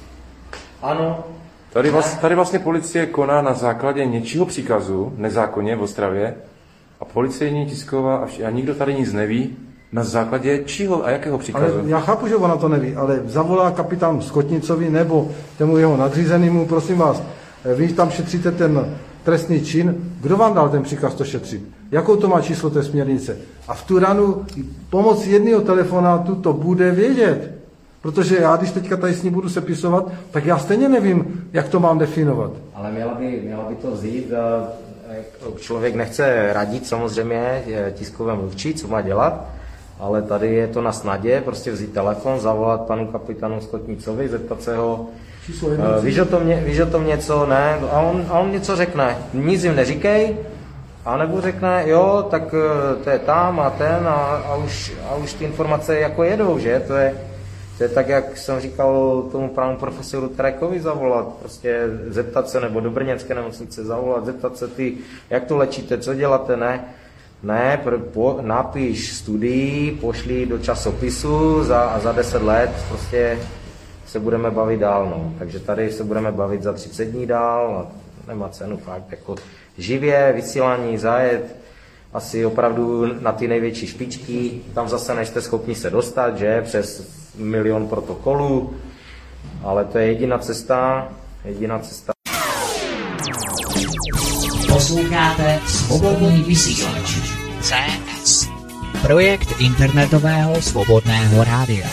ano. Tady, vlast, tady vlastně policie koná na základě něčího příkazu, nezákonně v Ostravě, a policejní tisková a, vš- a nikdo tady nic neví, na základě čího a jakého příkazu. Ale já chápu, že ona to neví, ale zavolá kapitán Skotnicovi nebo tomu jeho nadřízenému, prosím vás, vy tam šetříte ten trestný čin, kdo vám dal ten příkaz to šetřit? Jakou to má číslo té směrnice? A v tu ranu pomocí jedného telefonátu to bude vědět. Protože já, když teďka tady s ní budu sepisovat, tak já stejně nevím, jak to mám definovat. Ale měla by, měla by to vzít, člověk nechce radit samozřejmě tiskové mluvčí, co má dělat, ale tady je to na snadě, prostě vzít telefon, zavolat panu kapitánu Skotnicovi, zeptat se ho, uh, víš o tom, ně, víš o tom něco, ne, a on, a on něco řekne, nic jim neříkej, a nebo řekne, jo, tak uh, to je tam a ten a, a, už, a už ty informace jako jedou, že, to je, to je tak, jak jsem říkal tomu panu profesoru Trekovi zavolat, prostě zeptat se, nebo do brněnské nemocnice zavolat, zeptat se ty, jak to léčíte, co děláte, ne, ne, po, napiš studii, pošli do časopisu za, a za deset let prostě se budeme bavit dál, no. Takže tady se budeme bavit za třicet dní dál a nemá cenu fakt, jako živě, vysílání, zajet, asi opravdu na ty největší špičky, tam zase nejste schopni se dostat, že, přes milion protokolů, ale to je jediná cesta, jediná cesta. Posloucháte Svobodný vysílač C S, projekt internetového svobodného rádia.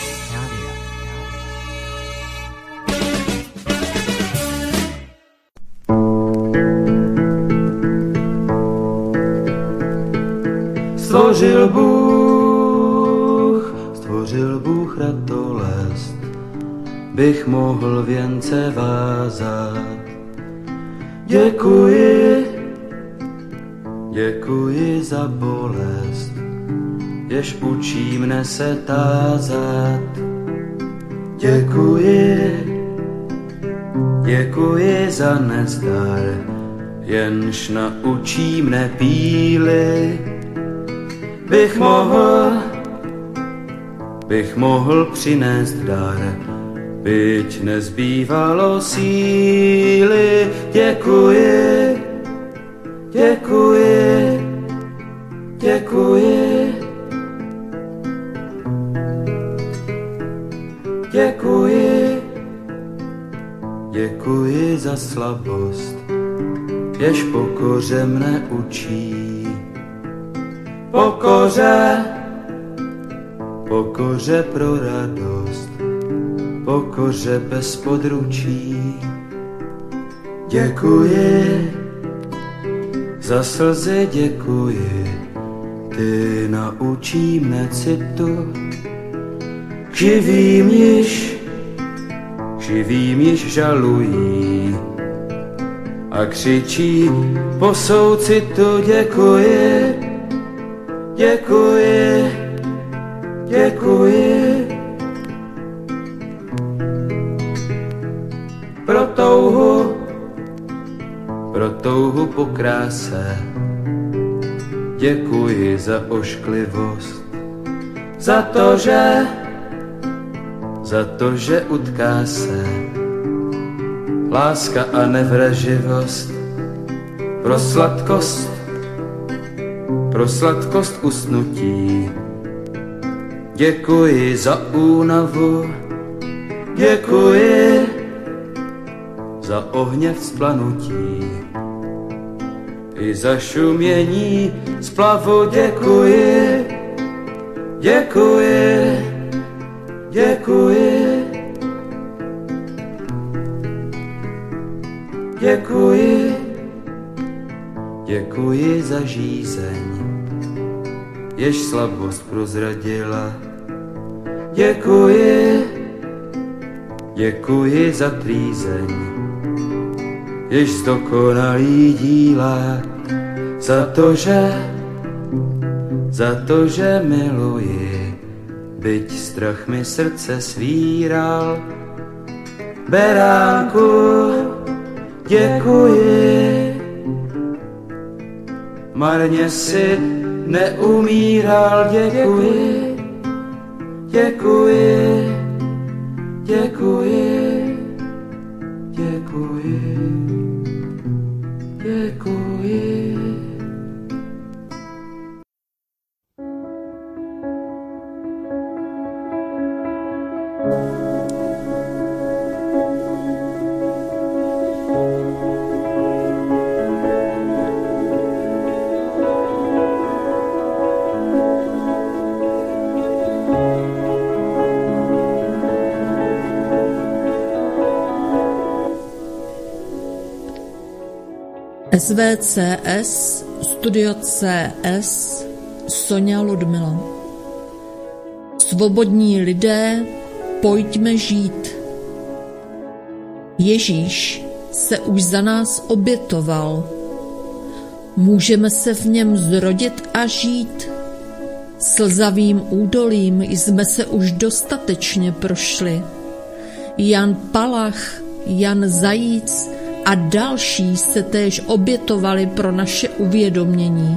Stvořil Bůh, stvořil Bůh ratolest, bych mohl věnce vázat. Děkuji, děkuji za bolest, jež učí mne se tázat. Děkuji, děkuji za nezdar, jenž naučí mne píly. Bych mohl, bych mohl přinést dar, byť nezbývalo síly. Děkuji, děkuji, děkuji, děkuji, děkuji za slabost, jež pokoře mne učí. Pokoře, pokoře pro radost, pokoře bez područí. Děkuji, za slzy děkuji, ty naučí mne citu. Živým již, živým již žalují a křičí po soucitu. Děkuji, děkuji, děkuji pro touhu, pro touhu po kráse. Děkuji za ošklivost, za to, že, za to, že utká se láska a nevraživost, pro sladkost, pro sladkost usnutí. Děkuji za únavu, děkuji za ohně vzplanutí i za šumění splavu. Děkuji, děkuji, děkuji, děkuji, děkuji za žízeň, jež slabost prozradila. Děkuji, děkuji za trýzeň, jež zdokonalí díla. Za to, že, za to, že miluji, byť strach mi srdce svíral. Beránku, děkuji, marně si neumíral. Děkuji, děkuji, děkuji, děkuji, děkuji. S V C S, Studio C S, Soňa Ludmila. Svobodní lidé, pojďme žít. Ježíš se už za nás obětoval. Můžeme se v něm zrodit a žít. Slzavým údolím jsme se už dostatečně prošli. Jan Palach, Jan Zajíc a další se též obětovali pro naše uvědomění.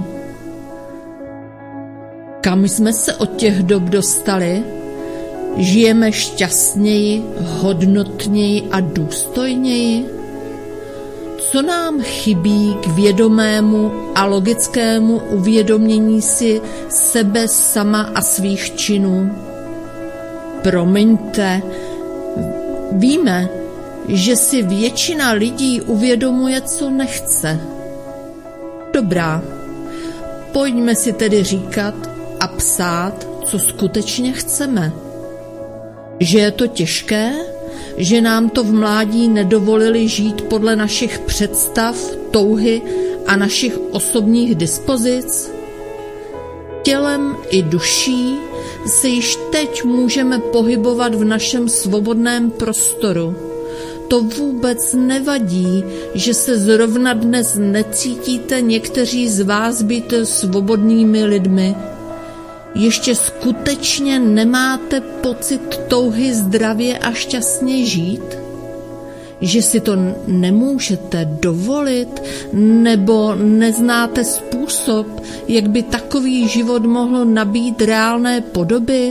Kam jsme se od těch dob dostali? Žijeme šťastněji, hodnotněji a důstojněji? Co nám chybí k vědomému a logickému uvědomění si sebe sama a svých činů? Promiňte, víme, že si většina lidí uvědomuje, co nechce. Dobrá, pojďme si tedy říkat a psát, co skutečně chceme. Že je to těžké? Že nám to v mládí nedovolili žít podle našich představ, touhy a našich osobních dispozic? Tělem i duší se již teď můžeme pohybovat v našem svobodném prostoru. To vůbec nevadí, že se zrovna dnes necítíte někteří z vás být svobodnými lidmi. Ještě skutečně nemáte pocit touhy zdravě a šťastně žít? Že si to nemůžete dovolit, nebo neznáte způsob, jak by takový život mohl nabít reálné podoby?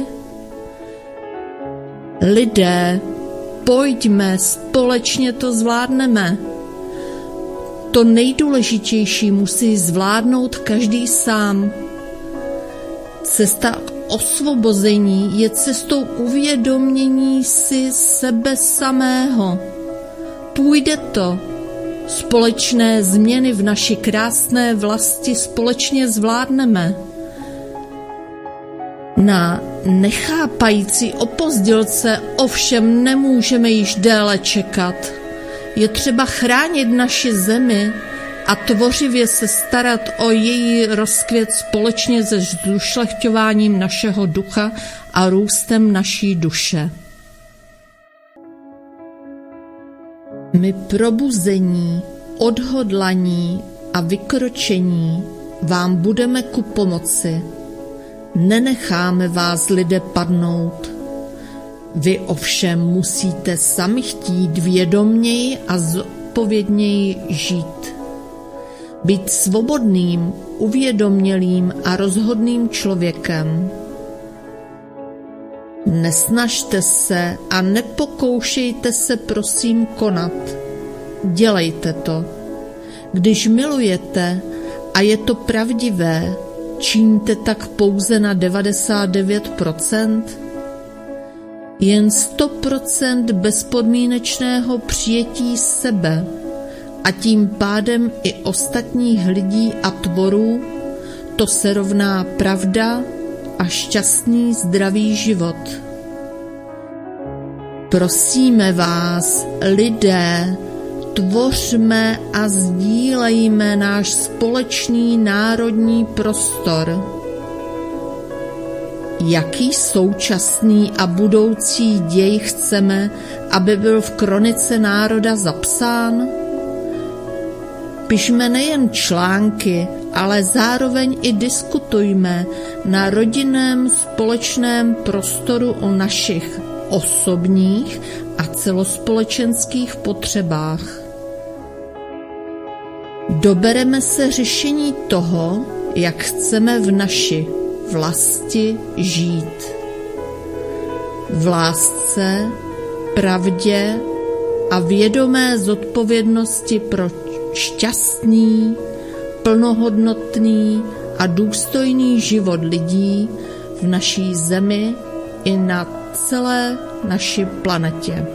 Lidé, pojďme, společně to zvládneme. To nejdůležitější musí zvládnout každý sám. Cesta k osvobození je cestou uvědomění si sebe samého. Půjde to. Společné změny v naší krásné vlasti společně zvládneme. Na nechápající opozdělce ovšem nemůžeme již déle čekat. Je třeba chránit naši zemi a tvořivě se starat o její rozkvět společně se zdušlechťováním našeho ducha a růstem naší duše. My probuzení, odhodlaní a vykročení vám budeme ku pomoci. Nenecháme vás, lidé, padnout. Vy ovšem musíte sami chtít vědoměji a zodpovědněji žít. Být svobodným, uvědomělým a rozhodným člověkem. Nesnažte se a nepokoušejte se prosím konat. Dělejte to. Když milujete a je to pravdivé, čiňte tak pouze na devadesát devět procent. Jen sto procent bezpodmínečného přijetí sebe a tím pádem i ostatních lidí a tvorů, to se rovná pravda a šťastný zdravý život. Prosíme vás, lidé, tvořme a sdílejme náš společný národní prostor. Jaký současný a budoucí děj chceme, aby byl v kronice národa zapsán? Pišme nejen články, ale zároveň i diskutujme na rodinném společném prostoru o našich osobních a celospolečenských potřebách. Dobereme se řešení toho, jak chceme v naši vlasti žít. V lásce, pravdě a vědomé zodpovědnosti pro šťastný, plnohodnotný a důstojný život lidí v naší zemi i na celé naší planetě.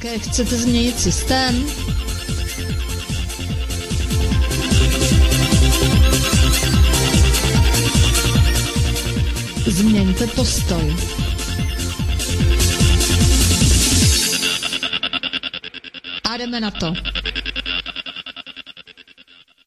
Také chcete změnit systém? Změňte postoj. A jdeme na to.